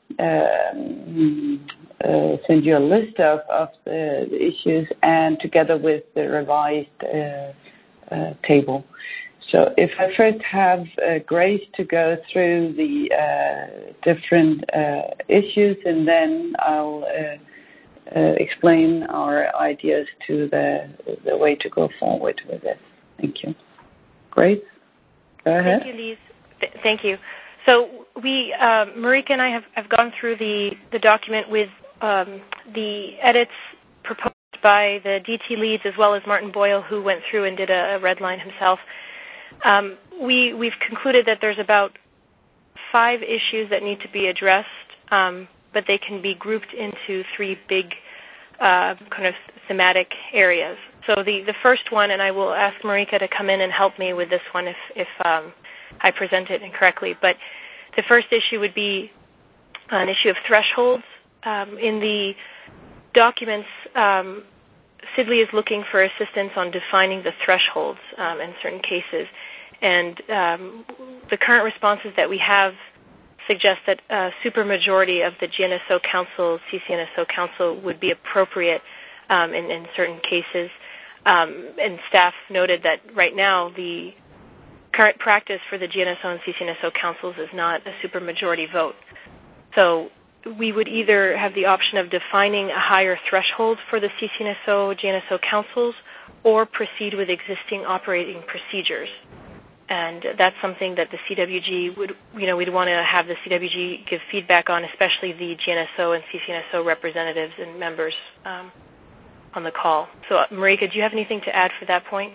um, uh, send you a list of, of the, the issues, and together with the revised uh, uh, table. So if I first have uh, Grace to go through the uh, different uh, issues, and then I'll uh, uh, explain our ideas to the the way to go forward with this. Thank you. Grace, go ahead. Thank you, Lise. Th- thank you. So we, uh, Marika and I have, have gone through the, the document with um, the edits proposed by the D T leads, as well as Martin Boyle, who went through and did a, a red line himself. Um, we, we've concluded that there's about five issues that need to be addressed, um, but they can be grouped into three big uh, kind of thematic areas. So the, the first one, and I will ask Marika to come in and help me with this one if, if um, I present it incorrectly, but the first issue would be an issue of thresholds. Um, in the documents, um, Sidley is looking for assistance on defining the thresholds um, in certain cases. And um, the current responses that we have suggest that a supermajority of the G N S O Council, C C N S O Council would be appropriate um, in, in certain cases. Um, and staff noted that right now the current practice for the G N S O and C C N S O Councils is not a supermajority vote. So we would either have the option of defining a higher threshold for the C C N S O, G N S O councils, or proceed with existing operating procedures. and that's something that the C W G would, you know, we'd want to have the C W G give feedback on, especially the G N S O and C C N S O representatives and members um, on the call. So, uh, Marika, do you have anything to add for that point?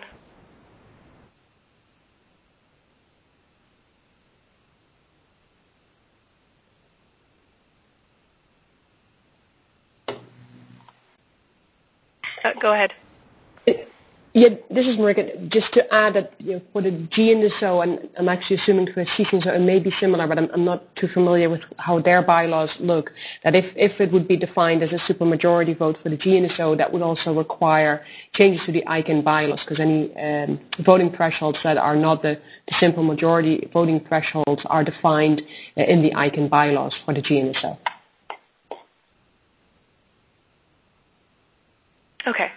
Uh, go ahead. Yeah, this is Marika. Just to add that, you know, for the G N S O, and I'm actually assuming for C C N S O it may be similar, but I'm, I'm not too familiar with how their bylaws look, that if, if it would be defined as a supermajority vote for the G N S O, that would also require changes to the I C A N bylaws, because any um, voting thresholds that are not the, the simple majority voting thresholds are defined uh, in the I C A N bylaws for the G N S O. Okay.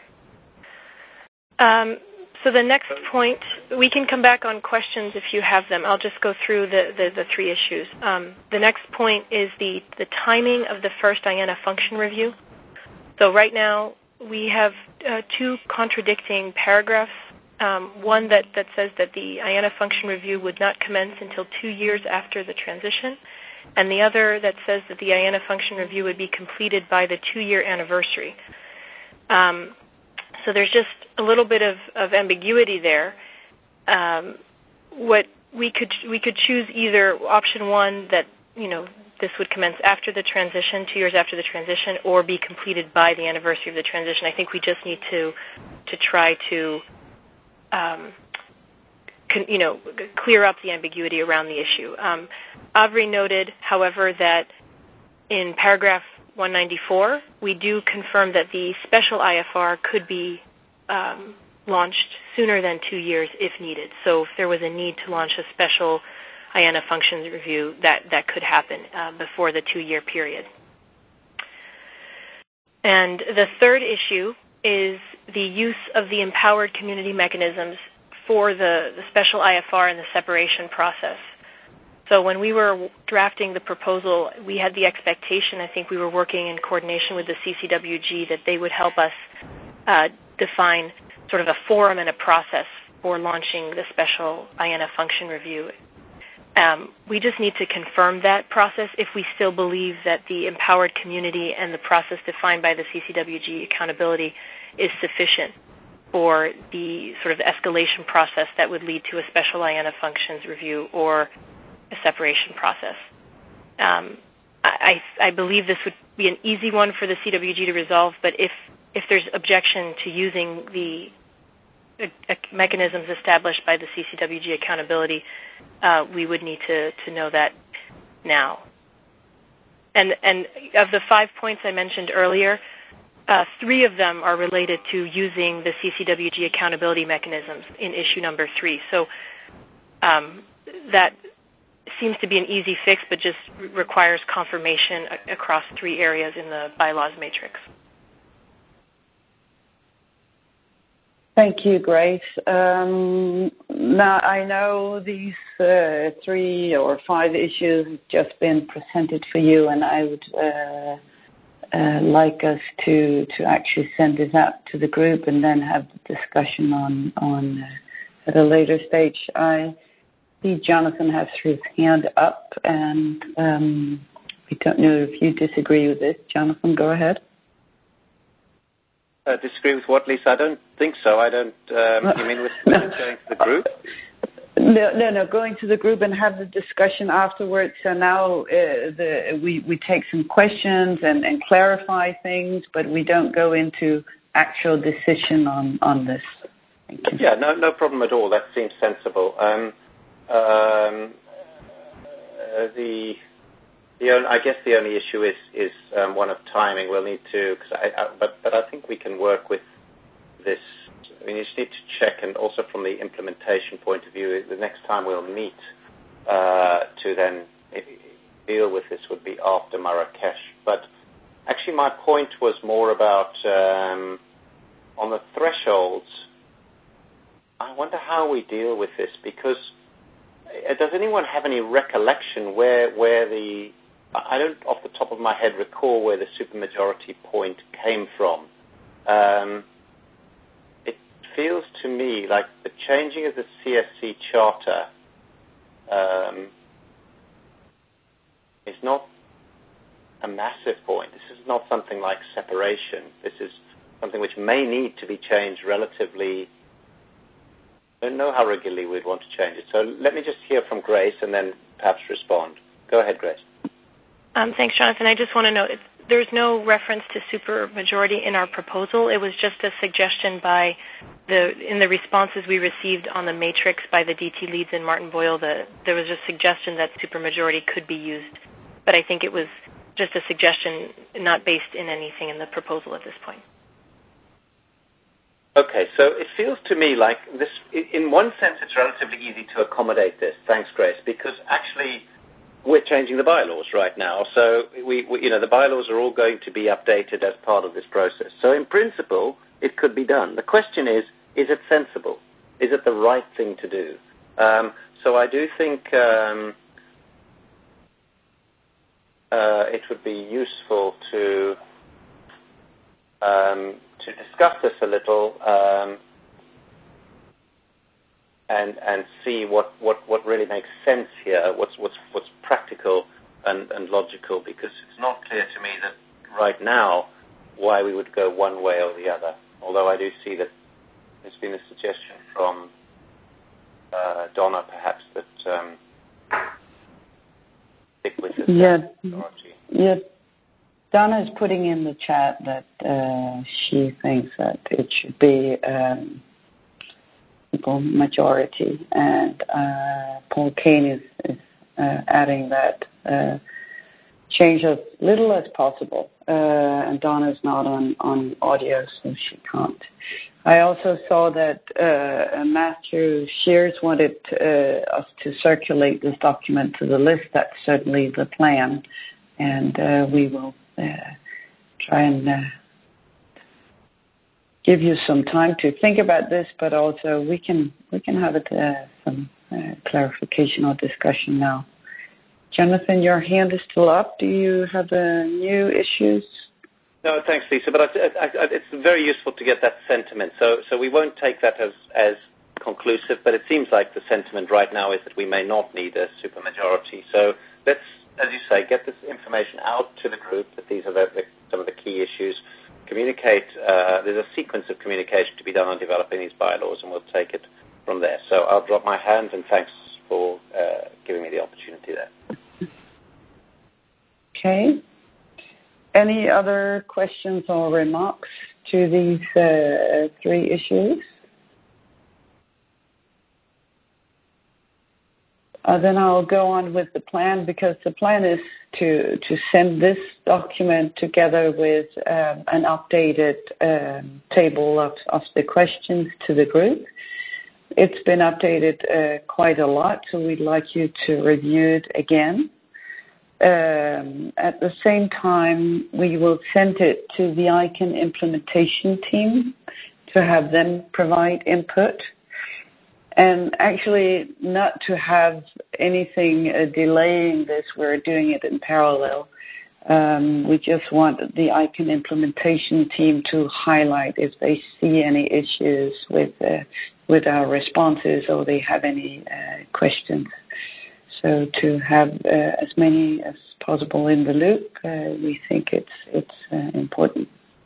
Um, so the next point, we can come back on questions if you have them. I'll just go through the, the, the three issues. Um, the next point is the, the timing of the first I A N A function review. So right now we have uh, two contradicting paragraphs. Um, one that, that says that the I A N A function review would not commence until two years after the transition, and the other that says that the I A N A function review would be completed by the two-year anniversary. Um, so there's just a little bit of, of ambiguity there. Um, what we could we could choose either option one, that, you know, this would commence after the transition, two years after the transition, or be completed by the anniversary of the transition. I think we just need to to try to um, con, you know clear up the ambiguity around the issue. Um, Avri noted, however, that in paragraph one ninety-four, we do confirm that the special I F R could be um, launched sooner than two years if needed. So if there was a need to launch a special I A N A functions review, that, that could happen uh, before the two-year period. And the third issue is the use of the empowered community mechanisms for the, the special I F R and the separation process. So when we were drafting the proposal, we had the expectation, I think we were working in coordination with the C C W G, that they would help us uh, define sort of a forum and a process for launching the special I A N A function review. Um, we just need to confirm that process if we still believe that the empowered community and the process defined by the C C W G accountability is sufficient for the sort of escalation process that would lead to a special I A N A functions review or a separation process. Um, I, I believe this would be an easy one for the C W G to resolve, but if, if there's objection to using the uh, mechanisms established by the C C W G accountability, uh, we would need to, to know that now. And, and of the five points I mentioned earlier, uh, three of them are related to using the C C W G accountability mechanisms in issue number three. So um, that seems to be an easy fix, but just requires confirmation across three areas in the bylaws matrix. Thank you, Grace. Um, now, I know these uh, three or five issues have just been presented for you, and I would uh, uh, like us to, to actually send this out to the group and then have the discussion on, on uh, at a later stage. I see Jonathan has his hand up, and um, we don't know if you disagree with this. Jonathan, go ahead. Uh, disagree with what, Lisa? I don't think so. I don't. Um, you mean with no. going to the group? No, no, no. Going to the group and have the discussion afterwards. So now uh, the, we we take some questions and, and clarify things, but we don't go into actual decision on on this. Thank you. Yeah, no, no problem at all. That seems sensible. Um, Um, uh, the the only, I guess the only issue is is um, one of timing. We'll need to, cause I, I, but but I think we can work with this. I mean, you just need to check, and also from the implementation point of view, the next time we'll meet uh, to then deal with this would be after Marrakesh. But actually, my point was more about um, on the thresholds. I wonder how we deal with this, because does anyone have any recollection where where the, I don't off the top of my head recall where the supermajority point came from. Um, it feels to me like the changing of the C S C charter um, is not a massive point. This is not something like separation. This is something which may need to be changed relatively. I don't know how regularly we'd want to change it. So let me just hear from Grace and then perhaps respond. Go ahead, Grace. Um, thanks, Jonathan. I just want to note, there's no reference to supermajority in our proposal. It was just a suggestion by the, in the responses we received on the matrix by the D T leads and Martin Boyle, the, there was a suggestion that supermajority could be used. But I think it was just a suggestion, not based in anything in the proposal at this point. Okay, so it feels to me like this, in one sense, it's relatively easy to accommodate this. Thanks, Grace, because actually we're changing the bylaws right now. So we, we, you know, the bylaws are all going to be updated as part of this process. So in principle, it could be done. The question is, is it sensible? Is it the right thing to do? Um, so I do think um, uh, it would be useful to um, to discuss this a little um, and and see what, what, what really makes sense here, what's what's what's practical and, and logical, because it's not clear to me that right now why we would go one way or the other. Although I do see that there's been a suggestion from uh, Donna, perhaps, that um, stick with this yeah, technology. Yeah, Donna is putting in the chat that uh, she thinks that it should be um, simple majority, and uh, Paul Kane is, is uh, adding that uh, change as little as possible. Uh, and Donna is not on, on audio, so she can't. I also saw that uh, Matthew Shears wanted uh, us to circulate this document to the list. That's certainly the plan, and uh, we will uh, try and uh, give you some time to think about this, but also we can we can have it, uh, some uh, clarification or discussion now. Jonathan, your hand is still up. Do you have uh, new issues? No, thanks, Lisa. But I, I, I, it's very useful to get that sentiment. So, so we won't take that as as conclusive. But it seems like the sentiment right now is that we may not need a supermajority. So let's, as you say, get this information out to the group that these are the, the, some of the key issues. Communicate. Uh, there's a sequence of communication to be done on developing these bylaws, and we'll take it from there. So I'll drop my hands, and thanks for uh, giving me the opportunity there. Okay. Any other questions or remarks to these uh, three issues? Uh, then I'll go on with the plan, because the plan is to, to send this document together with um, an updated um, table of, of the questions to the group. It's been updated uh, quite a lot, so we'd like you to review it again. Um, at the same time, we will send it to the I C A N implementation team to have them provide input. And actually, not to have anything uh, delaying this, we're doing it in parallel. Um, we just want the I C A N implementation team to highlight if they see any issues with uh, with our responses, or they have any uh, questions. So to have uh, as many as possible in the loop, uh, we think it's it's uh, important.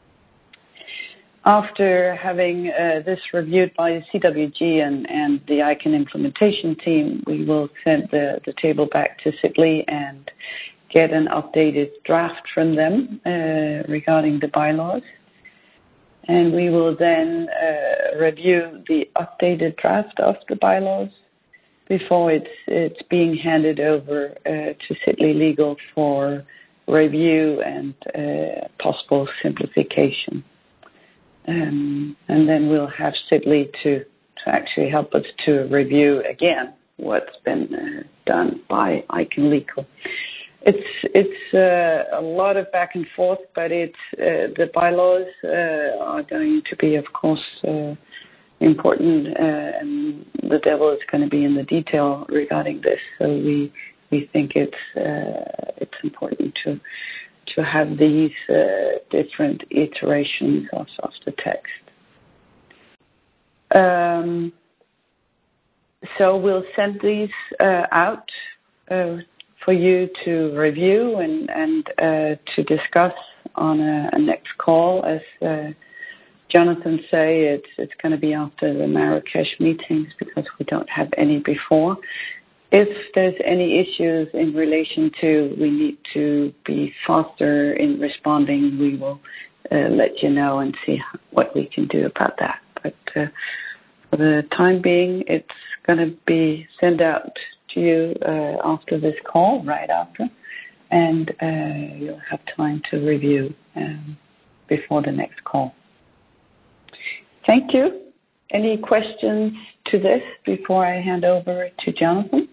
After having uh, this reviewed by the C W G and, and the I C A N implementation team, we will send the, the table back to SIGLE and get an updated draft from them uh, regarding the bylaws. And we will then uh, review the updated draft of the bylaws before it's it's being handed over uh, to SIGLE Legal for review and uh, possible simplification. Um, and then we'll have SIGLE to, to actually help us to review again what's been uh, done by I C A N Legal. It's it's uh, a lot of back and forth, but it's uh, the bylaws uh, are going to be, of course, uh, important, uh, and the devil is going to be in the detail regarding this. So we we think it's uh, it's important to to have these uh, different iterations of, of the text. Um, so we'll send these uh, out uh, for you to review and, and uh, to discuss on a, a next call. As uh, Jonathan say, it's it's going to be after the Marrakesh meetings because we don't have any before. If there's any issues in relation to we need to be faster in responding, we will uh, let you know and see what we can do about that. But uh, for the time being, it's going to be sent out to you uh, after this call, right after, and uh, you'll have time to review um, before the next call. Thank you. Any questions to this before I hand over to Jonathan?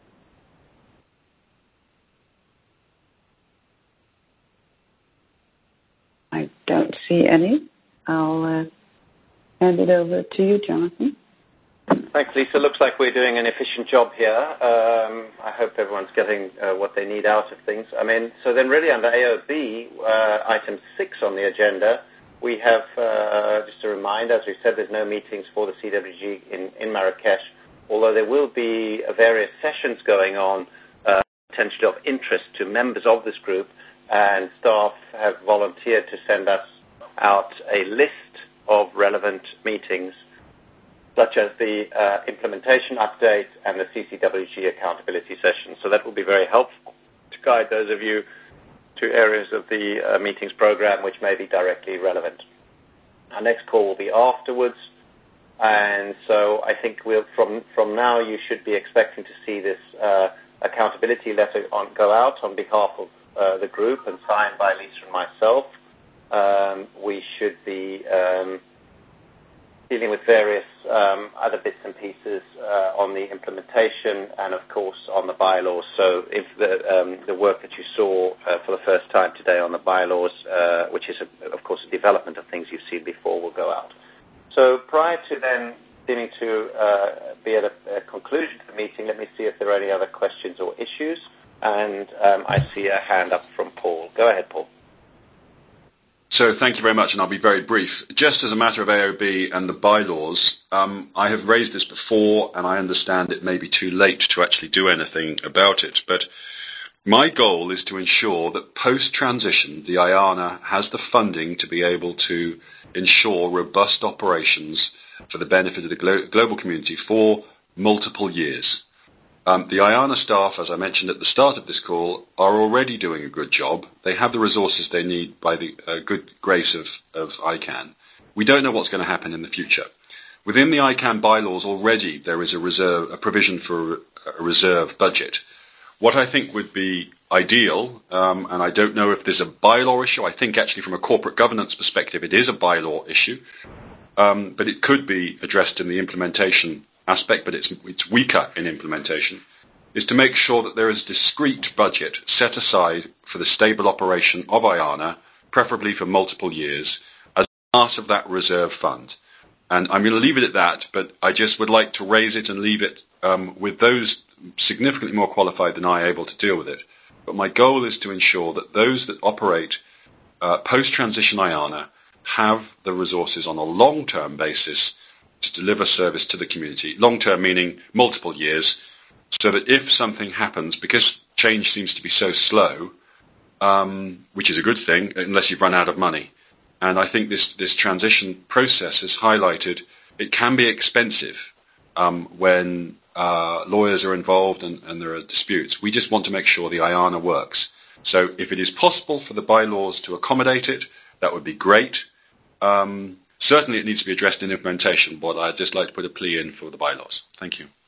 I don't see any. I'll uh, hand it over to you, Jonathan. Thanks, Lisa. Looks like we're doing an efficient job here. Um, I hope everyone's getting uh, what they need out of things. I mean, so then really under A O B, uh, item six on the agenda, we have, uh, just a reminder, as we said, there's no meetings for the C W G in, in Marrakesh, although there will be uh, various sessions going on, uh, potentially of interest to members of this group, and staff have volunteered to send us out a list of relevant meetings, such as the uh, implementation update and the C C W G accountability session. So that will be very helpful to guide those of you to areas of the uh, meetings program which may be directly relevant. Our next call will be afterwards, and so I think we'll, from, from now you should be expecting to see this uh, accountability letter on, go out on behalf of uh, the group and signed by Lisa and myself. Um, we should be um, dealing with various um, other bits and pieces uh, on the implementation and, of course, on the bylaws. So if the, um, the work that you saw uh, for the first time today on the bylaws, uh, which is, a, of course, a development of things you've seen before, will go out. So prior to then beginning to uh, be at a, a conclusion to the meeting, let me see if there are any other questions or issues. And um, I see a hand up from Paul. Go ahead, Paul. So thank you very much, and I'll be very brief. Just as a matter of A O B and the bylaws, um, I have raised this before, and I understand it may be too late to actually do anything about it. But my goal is to ensure that post-transition, the I A N A has the funding to be able to ensure robust operations for the benefit of the glo- global community for multiple years. Um, the I A N A staff, as I mentioned at the start of this call, are already doing a good job. They have the resources they need by the uh, good grace of, of I CANN. We don't know what's going to happen in the future. Within the I CANN bylaws already, there is a, reserve, a provision for a reserve budget. What I think would be ideal, um, and I don't know if there's a bylaw issue, I think actually from a corporate governance perspective it is a bylaw issue, um, but it could be addressed in the implementation aspect, but it's, it's weaker in implementation, is to make sure that there is a discrete budget set aside for the stable operation of I A N A, preferably for multiple years, as part of that reserve fund. And I'm going to leave it at that, but I just would like to raise it and leave it um, with those significantly more qualified than I able to deal with it. But my goal is to ensure that those that operate uh, post-transition I A N A have the resources on a long-term basis to deliver service to the community, long-term meaning multiple years, so that if something happens, because change seems to be so slow, um, which is a good thing, unless you've run out of money. And I think this, this transition process has highlighted it can be expensive um, when uh, lawyers are involved and, and there are disputes. We just want to make sure the I A N A works. So if it is possible for the bylaws to accommodate it, that would be great. Um, Certainly it needs to be addressed in implementation, but I'd just like to put a plea in for the bylaws. Thank you.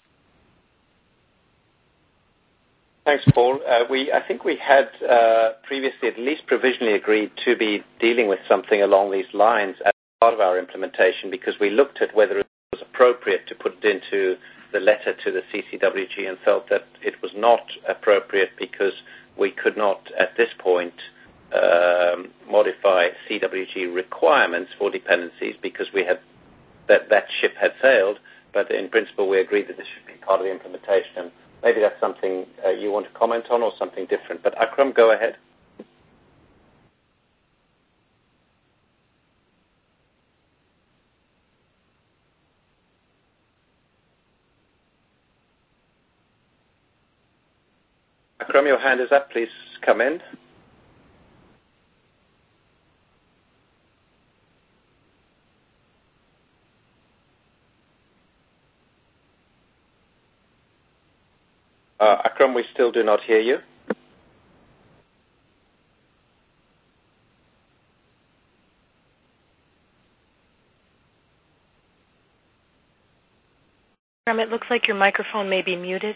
Thanks, Paul. Uh, we, I think we had uh, previously at least provisionally agreed to be dealing with something along these lines as part of our implementation, because we looked at whether it was appropriate to put it into the letter to the C C W G and felt that it was not appropriate because we could not at this point Um, modify C W G requirements for dependencies because we had that that ship had sailed. But in principle, we agreed that this should be part of the implementation. And maybe that's something uh, you want to comment on or something different. But Akram, go ahead. Akram, your hand is up. Please come in. Uh, Akram, we still do not hear you. Akram, it looks like your microphone may be muted.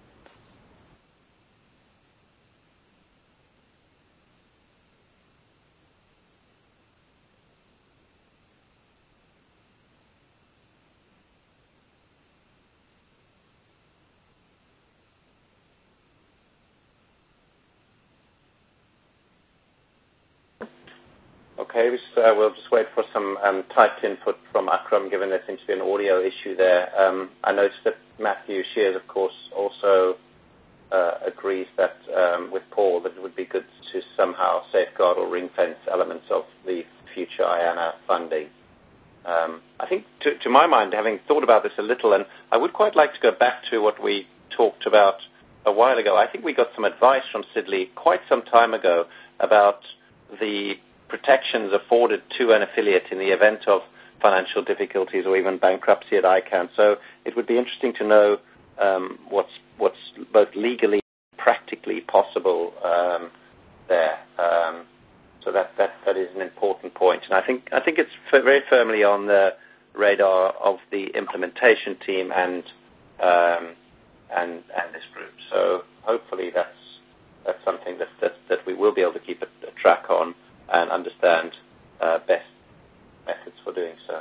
Okay, uh, we'll just wait for some um, typed input from Akram, given there seems to be an audio issue there. Um, I noticed that Matthew Shears, of course, also uh, agrees that um, with Paul that it would be good to somehow safeguard or ring-fence elements of the future I A N A funding. Um, I think, to, to my mind, having thought about this a little, and I would quite like to go back to what we talked about a while ago. I think we got some advice from Sidley quite some time ago about the protections afforded to an affiliate in the event of financial difficulties or even bankruptcy at I CANN. So it would be interesting to know um, what's what's both legally and practically possible um, there. Um, so that, that that is an important point, and I think I think it's very firmly on the radar of the implementation team and um, and and this group. So hopefully that's that's something that that, that we will be able to keep a, a track on and understand uh, best methods for doing so.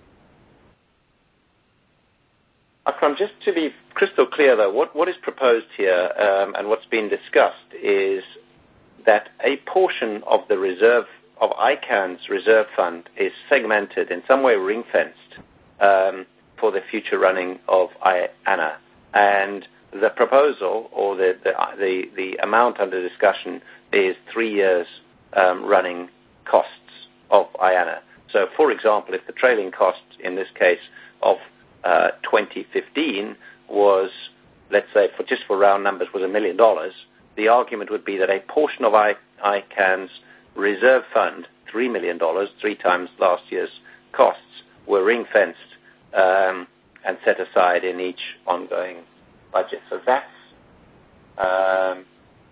Akram, just to be crystal clear, though, what, what is proposed here um, and what's been discussed is that a portion of the reserve, of I CANN's reserve fund, is segmented, in some way ring-fenced um, for the future running of I A N A. And the proposal, or the, the, the, the amount under discussion, is three years Um, running costs of I A N A. So, for example, if the trailing cost in this case of uh, twenty fifteen was, let's say, for just for round numbers, was a million dollars, the argument would be that a portion of I, I CANN's reserve fund, three million dollars, three times last year's costs, were ring-fenced um, and set aside in each ongoing budget. So that's um,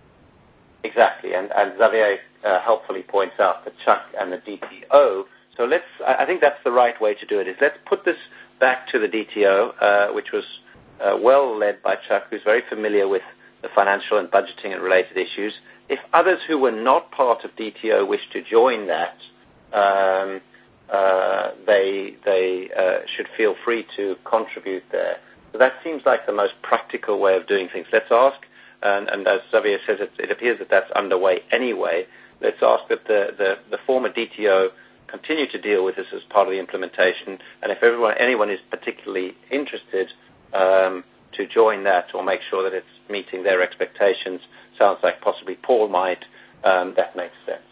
exactly, and, and Xavier Uh, helpfully points out the Chuck and the D T O. So let's, I think that's the right way to do it, is let's put this back to the D T O, uh, which was uh, well led by Chuck, who's very familiar with the financial and budgeting and related issues. If others who were not part of D T O wish to join that, um, uh, they, they uh, should feel free to contribute there. So that seems like the most practical way of doing things. Let's ask, and, and as Xavier says, it, it appears that that's underway anyway. Let's ask that the, the, the former D T O continue to deal with this as part of the implementation, and if everyone, anyone is particularly interested um, to join that or make sure that it's meeting their expectations, sounds like possibly Paul might, um, that makes sense.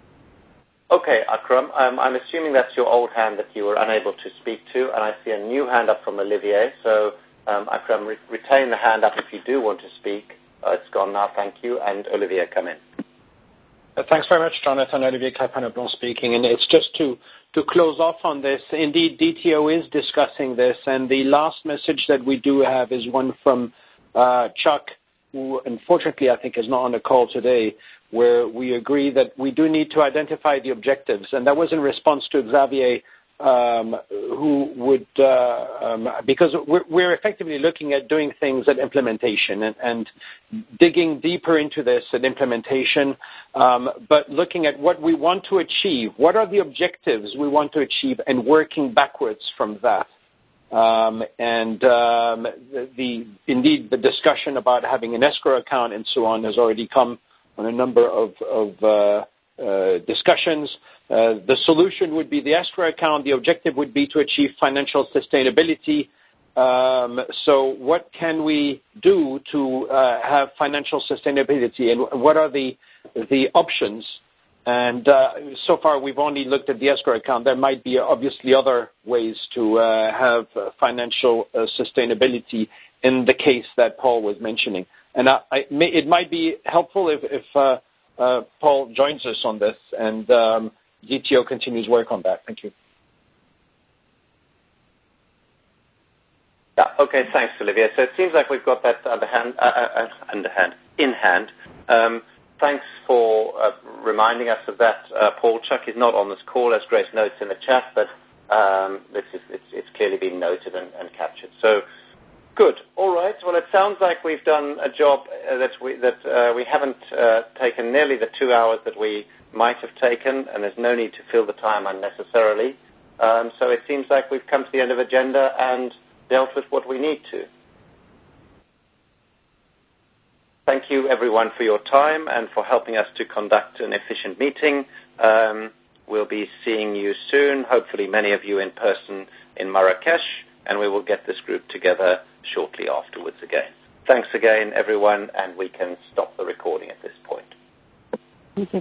Okay, Akram, um, I'm assuming that's your old hand that you were unable to speak to, and I see a new hand up from Olivier, so um, Akram, re- retain the hand up if you do want to speak. Uh, it's gone now, thank you, and Olivier, come in. Uh, thanks very much, Jonathan. Olivier Crépin-Leblond speaking. And it's just to, to close off on this. Indeed, D T O is discussing this, and the last message that we do have is one from uh, Chuck, who unfortunately I think is not on the call today, where we agree that we do need to identify the objectives. And that was in response to Xavier, um, who would, uh, um, because we're, we're effectively looking at doing things at implementation and, and digging deeper into this at implementation, um, but looking at what we want to achieve, what are the objectives we want to achieve, and working backwards from that. Um, and um, the, the indeed the discussion about having an escrow account and so on has already come on a number of, of uh, uh, discussions. Uh, the solution would be the escrow account. The objective would be to achieve financial sustainability. Um, so what can we do to uh, have financial sustainability, and what are the the options? And uh, so far, we've only looked at the escrow account. There might be obviously other ways to uh, have uh, financial uh, sustainability in the case that Paul was mentioning. And I, I may, it might be helpful if, if uh, uh, Paul joins us on this and um, D T O continues work on that. Thank you. Yeah, okay, thanks, Olivier. So it seems like we've got that underhand, uh, uh, underhand in hand. Um, thanks for uh, reminding us of that. Uh, Paul Chuck is not on this call, as Grace notes in the chat, but um, this is, it's, it's clearly been noted and, and captured. So good. All right. Well, it sounds like we've done a job uh, that we that uh, we haven't uh, taken nearly the two hours that we might have taken, and there's no need to fill the time unnecessarily. Um, so it seems like we've come to the end of agenda and dealt with what we need to. Thank you, everyone, for your time and for helping us to conduct an efficient meeting. Um, we'll be seeing you soon, hopefully many of you in person in Marrakesh, and we will get this group together shortly afterwards again. Thanks again, everyone, and we can stop the recording at this point. Thank you.